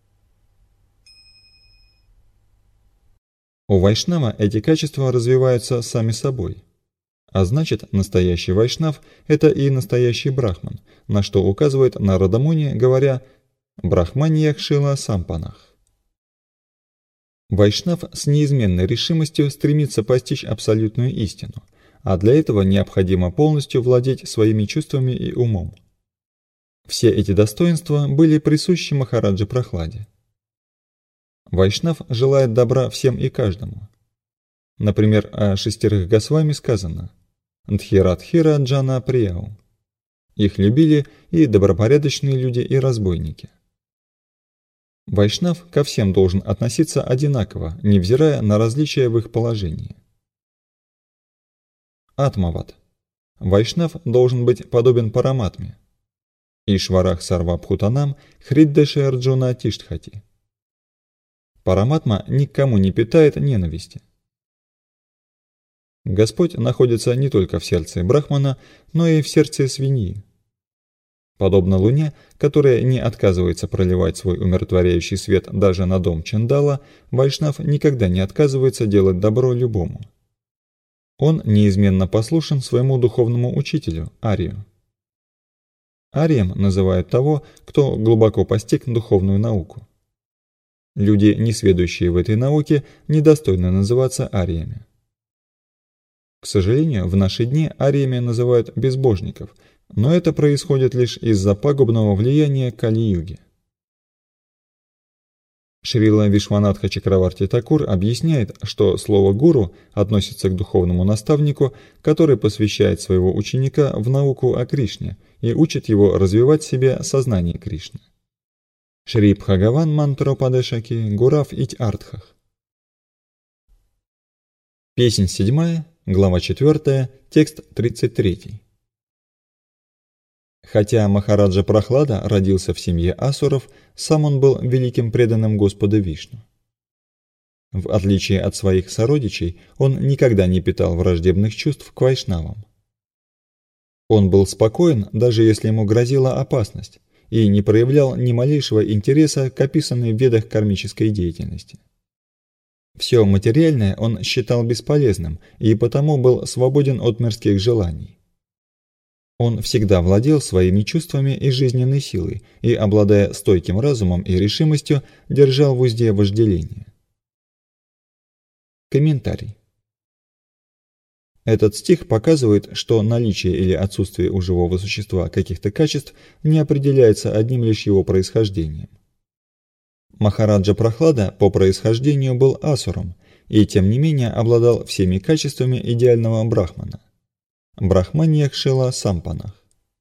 S1: У вайшнава эти качества развиваются сами собой. А значит, настоящий вайшнав – это и настоящий брахман, на что указывает Нарада Муни, говоря «брахманьях шила сампанах». Вайшнав с неизменной решимостью стремится постичь абсолютную истину, а для этого необходимо полностью владеть своими чувствами и умом. Все эти достоинства были присущи Махараджи Прохладе. Вайшнав желает добра всем и каждому. Например, о шестерых Госвами сказано «Дхирадхира джана прияу». Их любили и добропорядочные люди, и разбойники. Вайшнав ко всем должен относиться одинаково, невзирая на различия в их положении. Атмават. Вайшнав должен быть подобен Параматме. Ишварах Сарвабхутанам Хриддеше Арджуна Тиштхати. Параматма никому не питает ненависти. Господь находится не только в сердце брахмана, но и в сердце свиньи. Подобно луне, которая не отказывается проливать свой умиротворяющий свет даже на дом Чандала, вайшнав никогда не отказывается делать добро любому. Он неизменно послушен своему духовному учителю, Арию. Арием называют того, кто глубоко постиг духовную науку. Люди, несведущие в этой науке, недостойны называться ариями. К сожалению, в наши дни ариями называют безбожников, но это происходит лишь из-за пагубного влияния Кали-юги. Шрила Вишванатха Чакраварти Такур объясняет, что слово «гуру» относится к духовному наставнику, который посвящает своего ученика в науку о Кришне и учит его развивать в себе сознание Кришны. Шри Бхагаван Мантропадешаки Гурав Ить Артхах. Песнь седьмая, глава четвёртая, текст тридцать третий. Хотя Махараджа Прахлада родился в семье асуров, сам он был великим преданным Господа Вишну. В отличие от своих сородичей, он никогда не питал враждебных чувств к вайшнавам. Он был спокоен, даже если ему грозила опасность, и не проявлял ни малейшего интереса к описанной в ведах кармической деятельности. Все материальное он считал бесполезным и потому был свободен от мирских желаний. Он всегда владел своими чувствами и жизненной силой и, обладая стойким разумом и решимостью, держал в узде вожделение. Комментарий. Этот стих показывает, что наличие или отсутствие у живого существа каких-то качеств не определяется одним лишь его происхождением. Махараджа Прахлада по происхождению был асуром и тем не менее обладал всеми качествами идеального брахмана. Брахманьях Шила Сампанах.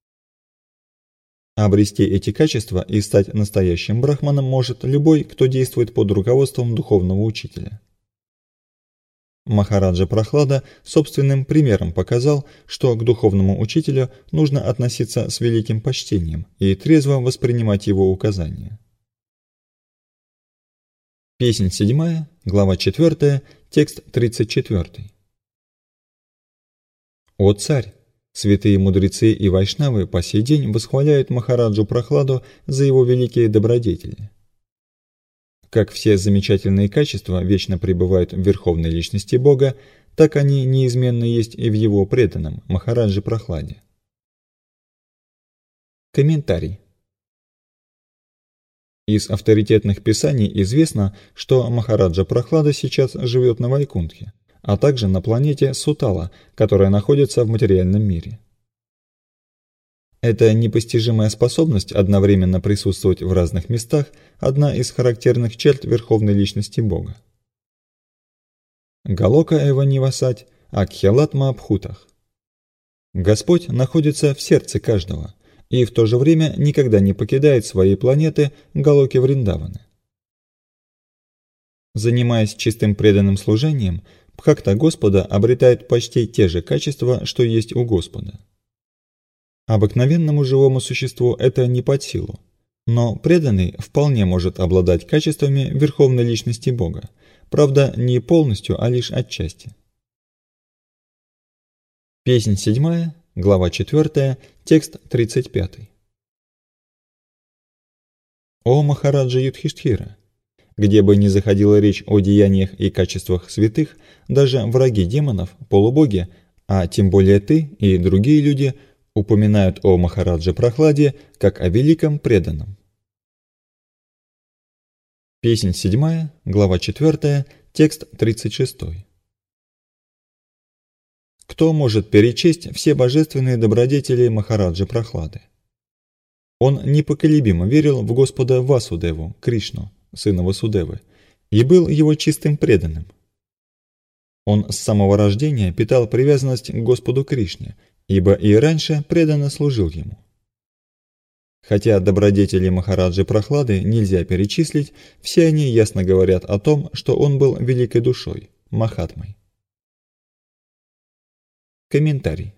S1: Обрести эти качества и стать настоящим брахманом может любой, кто действует под руководством духовного учителя. Махараджа Прахлада собственным примером показал, что к духовному учителю нужно относиться с великим почтением и трезво воспринимать его указания. Песнь седьмая, глава четвёртая, текст тридцать четвёртый. «О царь! Святые мудрецы и вайшнавы по сей день восхваляют Махараджу Прахладу за его великие добродетели. Как все замечательные качества вечно пребывают в верховной личности Бога, так они неизменно есть и в его преданном Махараджи Прахладе». Комментарий. Из авторитетных писаний известно, что Махараджа Прахлада сейчас живет на Вайкунтхе, а также на планете Сутала, которая находится в материальном мире. Эта непостижимая способность одновременно присутствовать в разных местах – одна из характерных черт Верховной Личности Бога. Галока эва нивасать, акхелат маабхутах. Господь находится в сердце каждого и в то же время никогда не покидает своей планеты Галоки Вриндаваны. Занимаясь чистым преданным служением, Бхакта Господа обретает почти те же качества, что есть у Господа. Обыкновенному живому существу это не под силу, но преданный вполне может обладать качествами Верховной Личности Бога, правда не полностью, а лишь отчасти. Песнь седьмая, глава четвёртая, текст тридцать пятый. О Махараджа Юдхиштхира! Где бы ни заходила речь о деяниях и качествах святых, даже враги демонов, полубоги, а тем более ты и другие люди, упоминают о Махарадже Прахладе как о великом преданном. Песнь седьмая, глава четвёртая, текст тридцать шестой. Кто может перечесть все божественные добродетели Махараджи Прахлады? Он непоколебимо верил в Господа Васудеву, Кришну, сына Васудевы, и был его чистым преданным. Он с самого рождения питал привязанность к Господу Кришне, ибо и раньше преданно служил ему. Хотя добродетели Махараджи Прахлады нельзя перечислить, все они ясно говорят о том, что он был великой душой, Махатмой. Комментарий.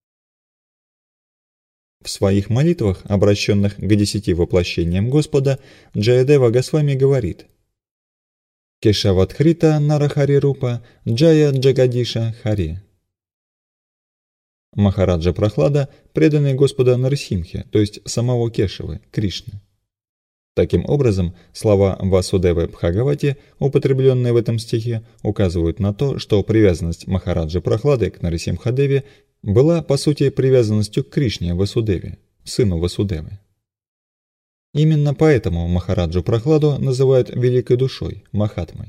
S1: В своих молитвах, обращенных к десяти воплощениям Господа, Джаядева Госвами говорит: «Кешавадхрита Нарахари Рупа Джая Джагадиша Хари». Махараджа Прахлада преданный Господа Нарсимхе, то есть самого Кешавы, Кришны. Таким образом, слова Васудевы Бхагавати, употребленные в этом стихе, указывают на то, что привязанность Махараджи Прахлады к Нарсимхадеве была, по сути, привязанностью к Кришне Васудеве, сыну Васудевы. Именно поэтому Махараджу Прохладу называют великой душой, Махатмой.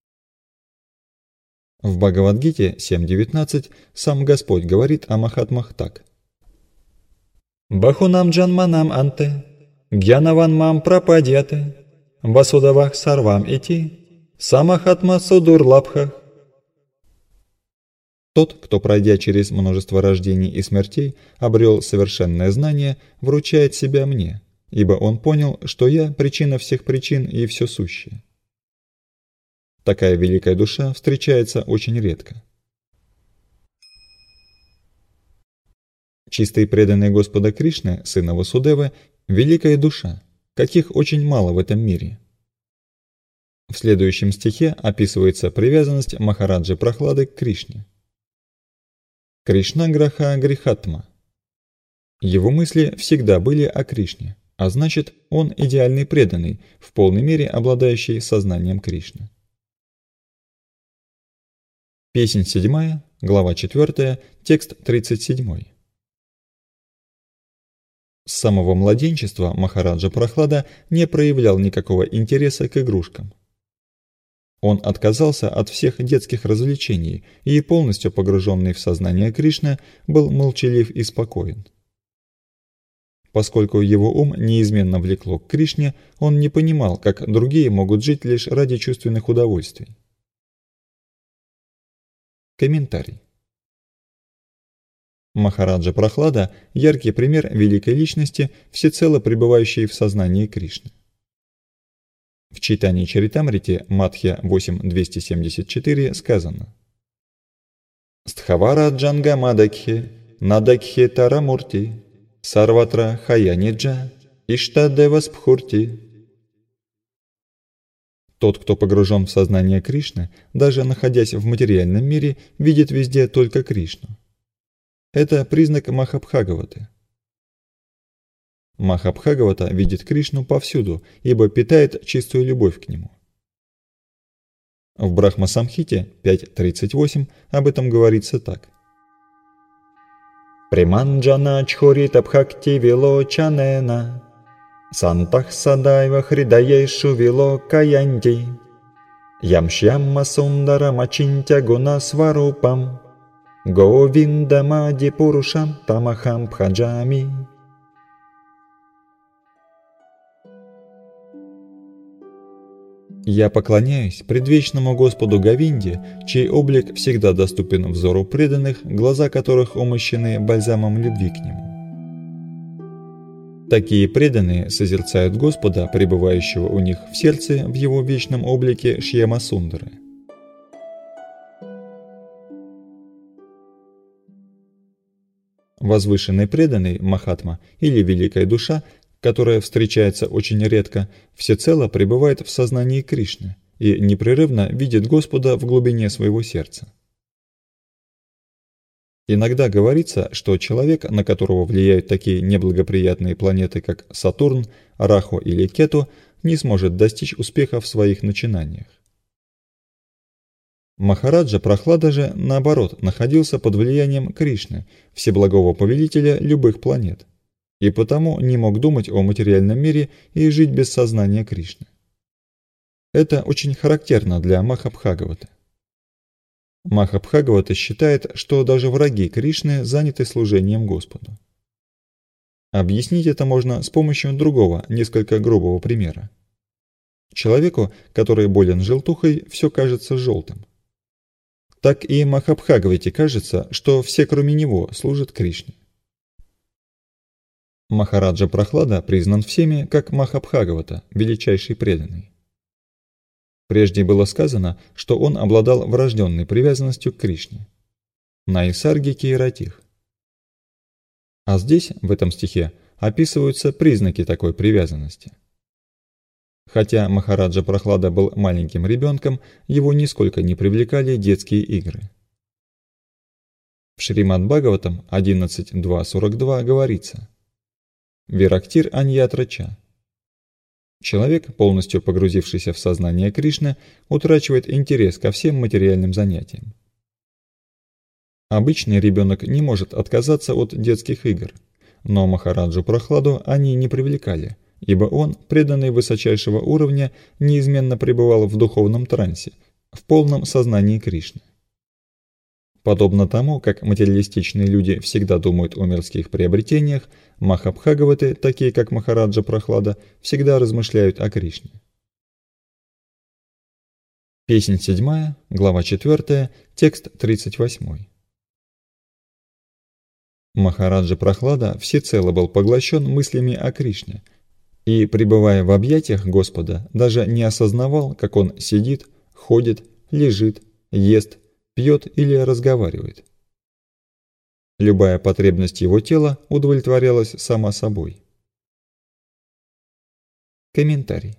S1: В Бхагавад-гите семь девятнадцать сам Господь говорит о Махатмах так.
S2: Бахунам джанманам анте, гьянаван мам прападьяте, васудавах сарвам ити, самахатма судурлабхах.
S1: Тот, кто, пройдя через множество рождений и смертей, обрел совершенное знание, вручает себя мне, ибо он понял, что я причина всех причин и все сущее. Такая великая душа встречается очень редко. Чистый преданный Господа Кришны, сына Васудевы, великая душа, каких очень мало в этом мире. В следующем стихе описывается привязанность Махараджи Прохлады к Кришне. Кришна Граха Грихатма. Его мысли всегда были о Кришне, а значит, он идеальный преданный, в полной мере обладающий сознанием Кришны. Песнь седьмая, глава четвёртая, текст тридцать семь. С самого младенчества Махараджа Прохлада не проявлял никакого интереса к игрушкам. Он отказался от всех детских развлечений и, полностью погруженный в сознание Кришны, был молчалив и спокоен. Поскольку его ум неизменно влекло к Кришне, он не понимал, как другие могут жить лишь ради чувственных удовольствий. Комментарий. Махараджа Прохлада – яркий пример великой личности, всецело пребывающей в сознании Кришны. В Чайтанья Чаритамрите Мадхья восемь двести семьдесят четыре сказано: Стхавара Джанга Мадакхе, Надакхе Тарамурти, Сарватра Хаяниджа, Иштадева Спхурти. Тот, кто погружен в сознание Кришны, даже находясь в материальном мире, видит везде только Кришну. Это признак Махабхагаваты. Махабхагавата видит Кришну повсюду, ибо питает чистую любовь к нему. В Брахма-самхите пять тридцать восемь об этом говорится так.
S2: Приманджана чхорита бхакти вило чанена, сантах садайва хридаешу вило каянти, ямшьямма сундара мачинтя гуна сварупам, говиндамади пурушам тамахам бхаджами.
S1: Я поклоняюсь предвечному Господу Говинде, чей облик всегда доступен взору преданных, глаза которых умощены бальзамом любви к нему. Такие преданные созерцают Господа, пребывающего у них в сердце в его вечном облике Шьяма-сундары. Возвышенный преданный Махатма или великая душа, которая встречается очень редко, всецело пребывает в сознании Кришны и непрерывно видит Господа в глубине своего сердца. Иногда говорится, что человек, на которого влияют такие неблагоприятные планеты, как Сатурн, Раху или Кету, не сможет достичь успеха в своих начинаниях. Махараджа Прохлада же, наоборот, находился под влиянием Кришны, всеблагого повелителя любых планет, и потому не мог думать о материальном мире и жить без сознания Кришны. Это очень характерно для Махабхагаваты. Махабхагавата считает, что даже враги Кришны заняты служением Господу. Объяснить это можно с помощью другого, несколько грубого примера. Человеку, который болен желтухой, все кажется желтым. Так и Махабхагавате кажется, что все, кроме него, служат Кришне. Махараджа Прохлада признан всеми как Махабхагавата, величайший преданный. Прежде было сказано, что он обладал врожденной привязанностью к Кришне. Наисарги Кейратих. А здесь, в этом стихе, описываются признаки такой привязанности. Хотя Махараджа Прохлада был маленьким ребенком, его нисколько не привлекали детские игры. В Шримад-Бхагаватам одиннадцать два сорок два говорится: Вирактир аньятрача. Человек, полностью погрузившийся в сознание Кришны, утрачивает интерес ко всем материальным занятиям. Обычный ребенок не может отказаться от детских игр, но Махараджу Прохладу они не привлекали, ибо он, преданный высочайшего уровня, неизменно пребывал в духовном трансе, в полном сознании Кришны. Подобно тому, как материалистичные люди всегда думают о мирских приобретениях, махабхагаваты, такие как Махараджа Прохлада, всегда размышляют о Кришне. Песнь седьмая, глава четвёртая, текст тридцать восьмой. Махараджа Прохлада всецело был поглощен мыслями о Кришне и, пребывая в объятиях Господа, даже не осознавал, как он сидит, ходит, лежит, ест, пьет или разговаривает. Любая потребность его тела удовлетворялась сама собой. Комментарий.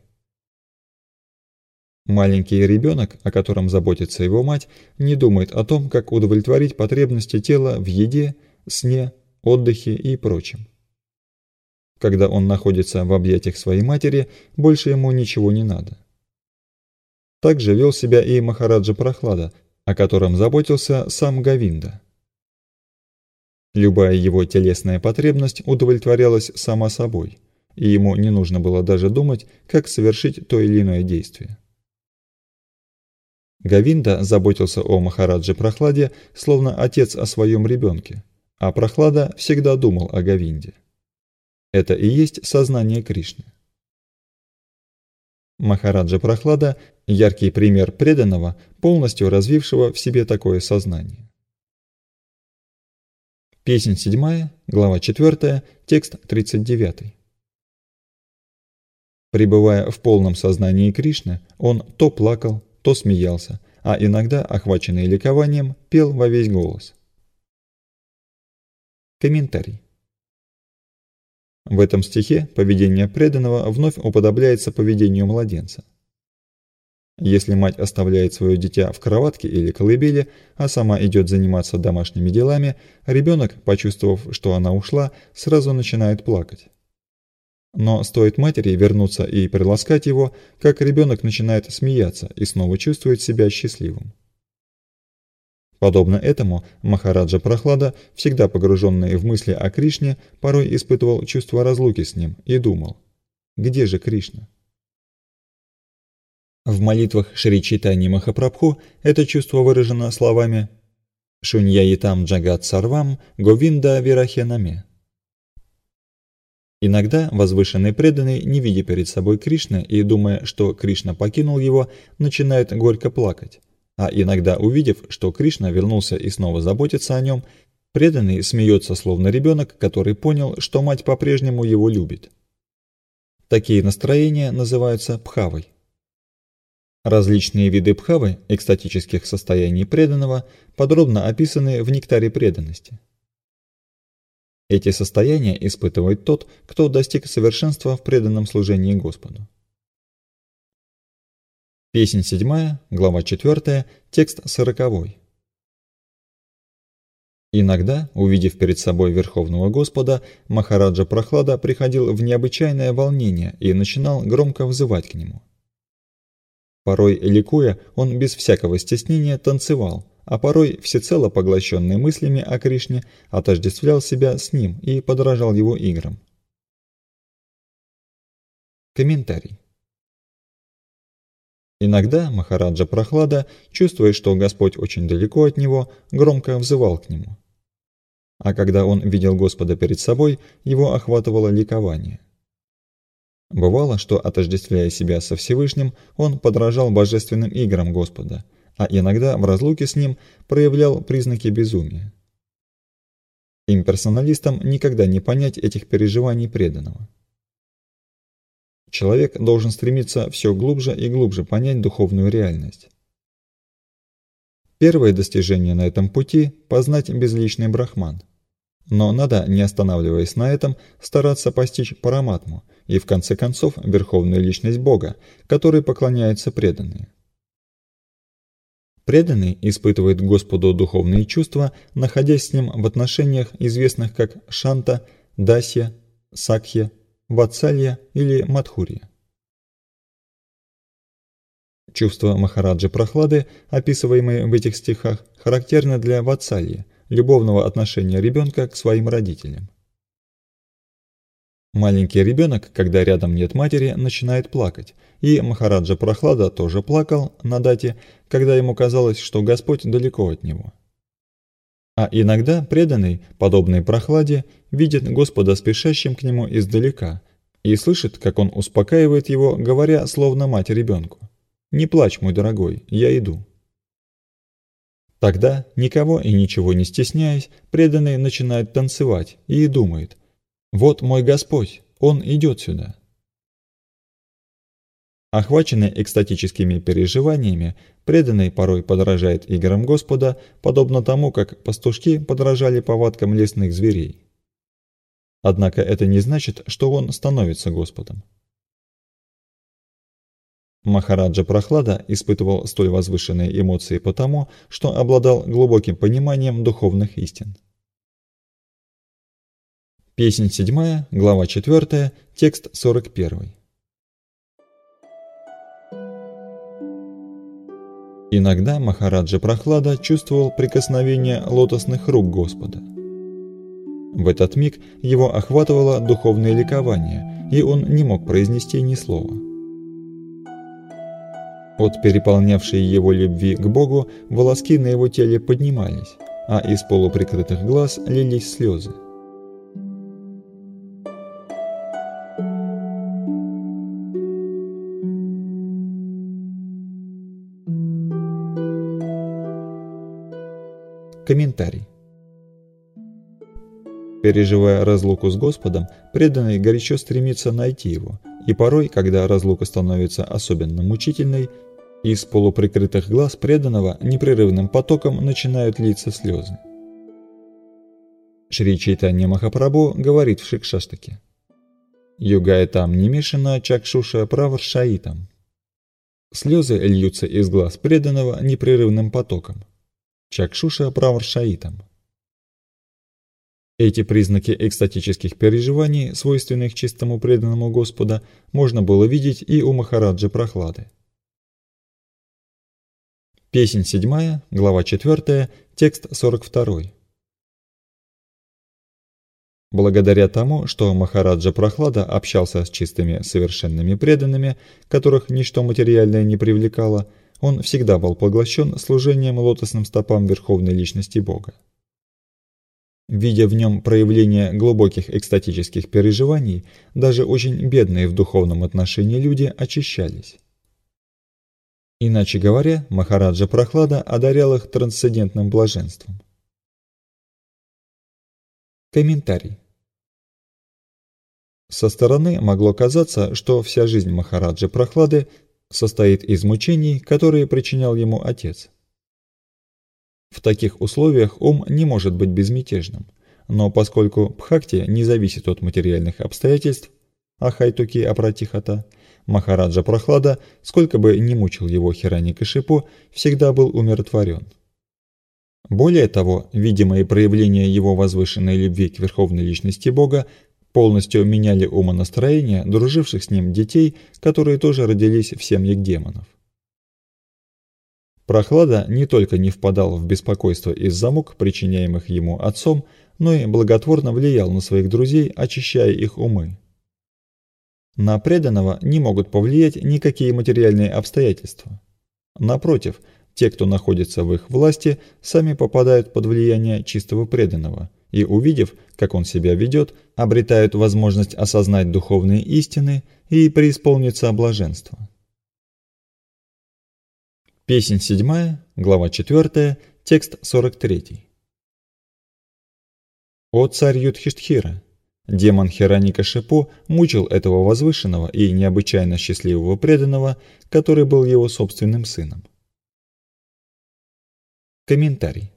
S1: Маленький ребенок, о котором заботится его мать, не думает о том, как удовлетворить потребности тела в еде, сне, отдыхе и прочем. Когда он находится в объятиях своей матери, больше ему ничего не надо. Так же вел себя и Махараджа Прохлада, о котором заботился сам Говинда. Любая его телесная потребность удовлетворялась сама собой, и ему не нужно было даже думать, как совершить то или иное действие. Говинда заботился о Махарадже Прохладе, словно отец о своем ребенке, а Прохлада всегда думал о Говинде. Это и есть сознание Кришны. Махараджа Прохлада – яркий пример преданного, полностью развившего в себе такое сознание. Песнь седьмая, глава четвёртая, текст тридцать девятый. Пребывая в полном сознании Кришны, он то плакал, то смеялся, а иногда, охваченный ликованием, пел во весь голос. Комментарий. В этом стихе поведение преданного вновь уподобляется поведению младенца. Если мать оставляет свое дитя в кроватке или колыбели, а сама идет заниматься домашними делами, ребенок, почувствовав, что она ушла, сразу начинает плакать. Но стоит матери вернуться и приласкать его, как ребенок начинает смеяться и снова чувствует себя счастливым. Подобно этому, Махараджа Прохлада, всегда погруженный в мысли о Кришне, порой испытывал чувство разлуки с ним и думал: где же Кришна? В молитвах Шри Чайтаньи Махапрабху это чувство выражено словами «Шуньяитам джагат сарвам говинда вирахенаме». Иногда возвышенный преданный, не видя перед собой Кришны и думая, что Кришна покинул его, начинает горько плакать, а иногда, увидев, что Кришна вернулся и снова заботится о нем, преданный смеется словно ребенок, который понял, что мать по-прежнему его любит. Такие настроения называются бхавой. Различные виды бхавы, экстатических состояний преданного, подробно описаны в нектаре преданности. Эти состояния испытывает тот, кто достиг совершенства в преданном служении Господу. Песнь седьмая, глава четвёртая, текст сороковой. Иногда, увидев перед собой Верховного Господа, Махараджа Прохлада приходил в необычайное волнение и начинал громко взывать к нему. Порой, ликуя, он без всякого стеснения танцевал, а порой, всецело поглощенный мыслями о Кришне, отождествлял себя с ним и подражал его играм. Комментарий. Иногда Махараджа Прохлада, чувствуя, что Господь очень далеко от него, громко взывал к нему. А когда он видел Господа перед собой, его охватывало ликование. Бывало, что, отождествляя себя со Всевышним, он подражал божественным играм Господа, а иногда в разлуке с ним проявлял признаки безумия. Имперсоналистам никогда не понять этих переживаний преданного. Человек должен стремиться все глубже и глубже понять духовную реальность. Первое достижение на этом пути – познать безличный брахман. Но надо, не останавливаясь на этом, стараться постичь параматму и, в конце концов, верховную личность Бога, которой поклоняются преданные. Преданный испытывает Господу духовные чувства, находясь с ним в отношениях, известных как Шанта, Дасья, Сакхья, Ватсалья или Мадхурья. Чувства Махараджи Прохлады, описываемые в этих стихах, характерны для Ватсалья, любовного отношения ребенка к своим родителям. Маленький ребенок, когда рядом нет матери, начинает плакать, и Махараджа Прохлада тоже плакал на дате, когда ему казалось, что Господь далеко от него. А иногда преданный, подобный Прохладе, видит Господа спешащим к нему издалека и слышит, как он успокаивает его, говоря словно мать ребенку: «Не плачь, мой дорогой, я иду». Тогда, никого и ничего не стесняясь, преданный начинает танцевать и думает: «Вот мой Господь, Он идет сюда». Охваченный экстатическими переживаниями, преданный порой подражает играм Господа, подобно тому, как пастушки подражали повадкам лесных зверей. Однако это не значит, что он становится Господом. Махараджа Прохлада испытывал столь возвышенные эмоции потому, что обладал глубоким пониманием духовных истин. Песнь седьмая, глава четвёртая, текст сорок первый. Иногда Махараджа Прохлада чувствовал прикосновение лотосных рук Господа. В этот миг его охватывало духовное ликование, и он не мог произнести ни слова. От переполнявшей его любви к Богу волоски на его теле поднимались, а из полуприкрытых глаз лились слезы. Комментарий. Переживая разлуку с Господом, преданный горячо стремится найти Его, и порой, когда разлука становится особенно мучительной, из полуприкрытых глаз преданного непрерывным потоком начинают литься слезы. Шри Чайтанья Махапрабху говорит в Шикшаштаке: «Югаэтам немешана чакшуша праваршаитам». Слезы льются из глаз преданного непрерывным потоком. Чакшуша праваршаитам. Эти признаки экстатических переживаний, свойственных чистому преданному Господа, можно было видеть и у Махараджи Прохлады. Песнь седьмая, глава четвёртая, текст сорок второй. Благодаря тому, что Махараджа Прохлада общался с чистыми совершенными преданными, которых ничто материальное не привлекало, он всегда был поглощен служением лотосным стопам Верховной Личности Бога. Видя в нем проявление глубоких экстатических переживаний, даже очень бедные в духовном отношении люди очищались. Иначе говоря, Махараджа Прохлада одарял их трансцендентным блаженством. Комментарий. Со стороны могло казаться, что вся жизнь Махараджи Прохлады состоит из мучений, которые причинял ему отец. В таких условиях ум не может быть безмятежным, но поскольку бхакти не зависит от материальных обстоятельств, ахайтуки апратихата, Махараджа Прохлада, сколько бы ни мучил его Хираньякашипу, всегда был умиротворен. Более того, видимые проявления его возвышенной любви к Верховной Личности Бога полностью меняли умонастроение друживших с ним детей, которые тоже родились в семьях демонов. Прохлада не только не впадал в беспокойство из-за мук, причиняемых ему отцом, но и благотворно влиял на своих друзей, очищая их умы. На преданного не могут повлиять никакие материальные обстоятельства. Напротив, те, кто находится в их власти, сами попадают под влияние чистого преданного и, увидев, как он себя ведет, обретают возможность осознать духовные истины и преисполниться блаженства. Песнь седьмая, глава четвёртая, текст сорок третий. О царь Юдхиштхира! Демон Хираньякашипу мучил этого возвышенного и необычайно счастливого преданного, который был его собственным сыном. Комментарий.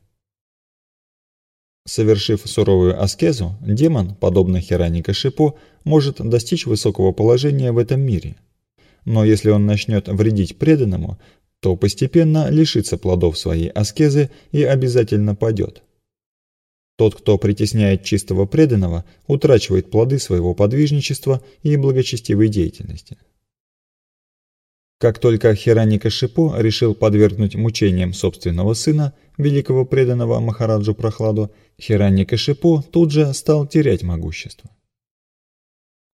S1: Совершив суровую аскезу, демон, подобно Хираньякашипу, может достичь высокого положения в этом мире. Но если он начнет вредить преданному, то постепенно лишится плодов своей аскезы и обязательно падет. Тот, кто притесняет чистого преданного, утрачивает плоды своего подвижничества и благочестивой деятельности. Как только Хираньякашипу решил подвергнуть мучениям собственного сына, великого преданного Махараджу Прохладу, Хираньякашипу тут же стал терять могущество.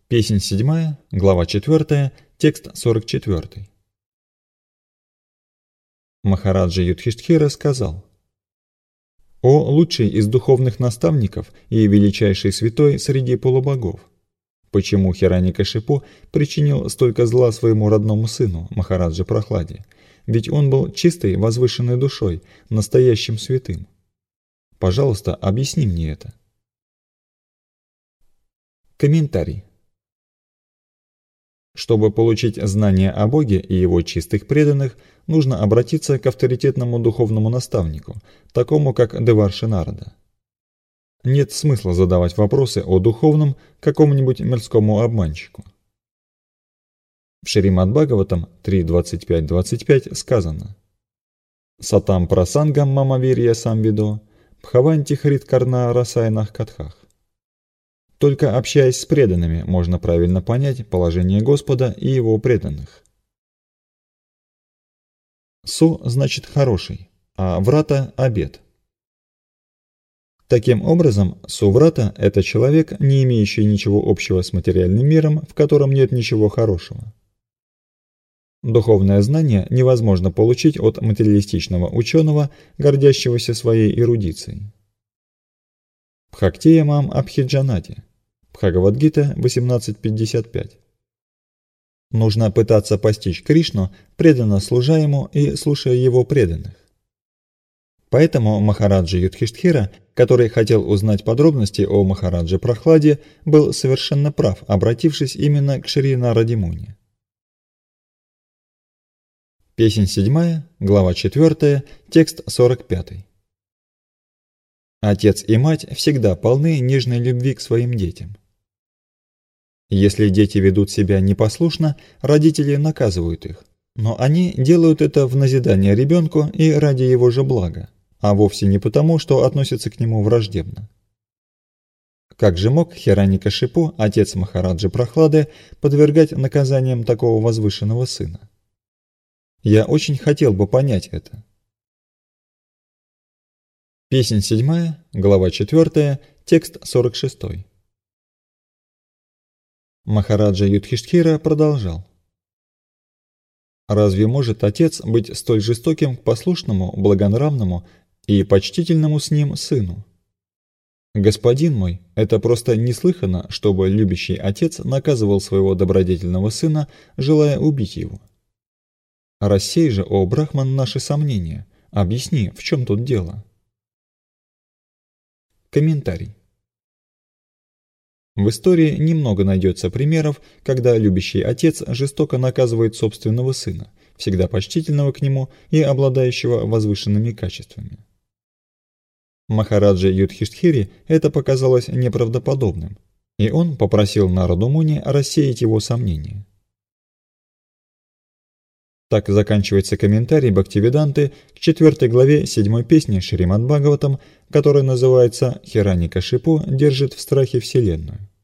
S1: Песнь седьмая, глава четвёртая, текст сорок четвёртый. Махараджа Юдхиштхира сказал: «О лучший из духовных наставников и величайший святой среди полубогов! Почему Хираньякашипу причинил столько зла своему родному сыну, Махараджа Прахладе? Ведь он был чистой, возвышенной душой, настоящим святым. Пожалуйста, объясни мне это». Комментарий. Чтобы получить знания о Боге и его чистых преданных, нужно обратиться к авторитетному духовному наставнику, такому как Деварши Нарада. Нет смысла задавать вопросы о духовном какому-нибудь мирскому обманщику. В Шримад Бхагаватам три двадцать пять двадцать пять сказано: «Сатам прасангам мамавирья самвидо, бхаванти хриткарна расайнах катхах». Только общаясь с преданными, можно правильно понять положение Господа и его преданных. Су значит хороший, а врата – обет. Таким образом, суврата – это человек, не имеющий ничего общего с материальным миром, в котором нет ничего хорошего. Духовное знание невозможно получить от материалистичного ученого, гордящегося своей эрудицией. Бхактия мам абхиджанати. Бхагавад-гита восемнадцать пятьдесят пять. Нужно пытаться постичь Кришну, преданно служа ему и слушая его преданных. Поэтому Махараджа Юдхиштхира, который хотел узнать подробности о Махарадже Прахладе, был совершенно прав, обратившись именно к Шри Нараде Муни. Песнь седьмая, глава четвёртая, текст сорок пятый. Отец и мать всегда полны нежной любви к своим детям. Если дети ведут себя непослушно, родители наказывают их, но они делают это в назидание ребенку и ради его же блага, а вовсе не потому, что относятся к нему враждебно. Как же мог Хираньякашипу, отец Махараджи Прахлады, подвергать наказаниям такого возвышенного сына? Я очень хотел бы понять это. Песнь седьмая, глава четвёртая, текст сорок шестой. Махараджа Юдхиштхира продолжал: «Разве может отец быть столь жестоким к послушному, благонравному и почтительному с ним сыну? Господин мой, это просто неслыханно, чтобы любящий отец наказывал своего добродетельного сына, желая убить его. Рассей же, о Брахман, наши сомнения, объясни, в чем тут дело?» Комментарий. В истории немного найдется примеров, когда любящий отец жестоко наказывает собственного сына, всегда почтительного к нему и обладающего возвышенными качествами. Махараджа Юдхиштхире это показалось неправдоподобным, и он попросил Нараду Муни рассеять его сомнения. Так заканчивается комментарий Бхактивиданты к четвёртой главе седьмой песни Шримад Бхагаватам, которая называется «Хираньякашипу держит в страхе Вселенную».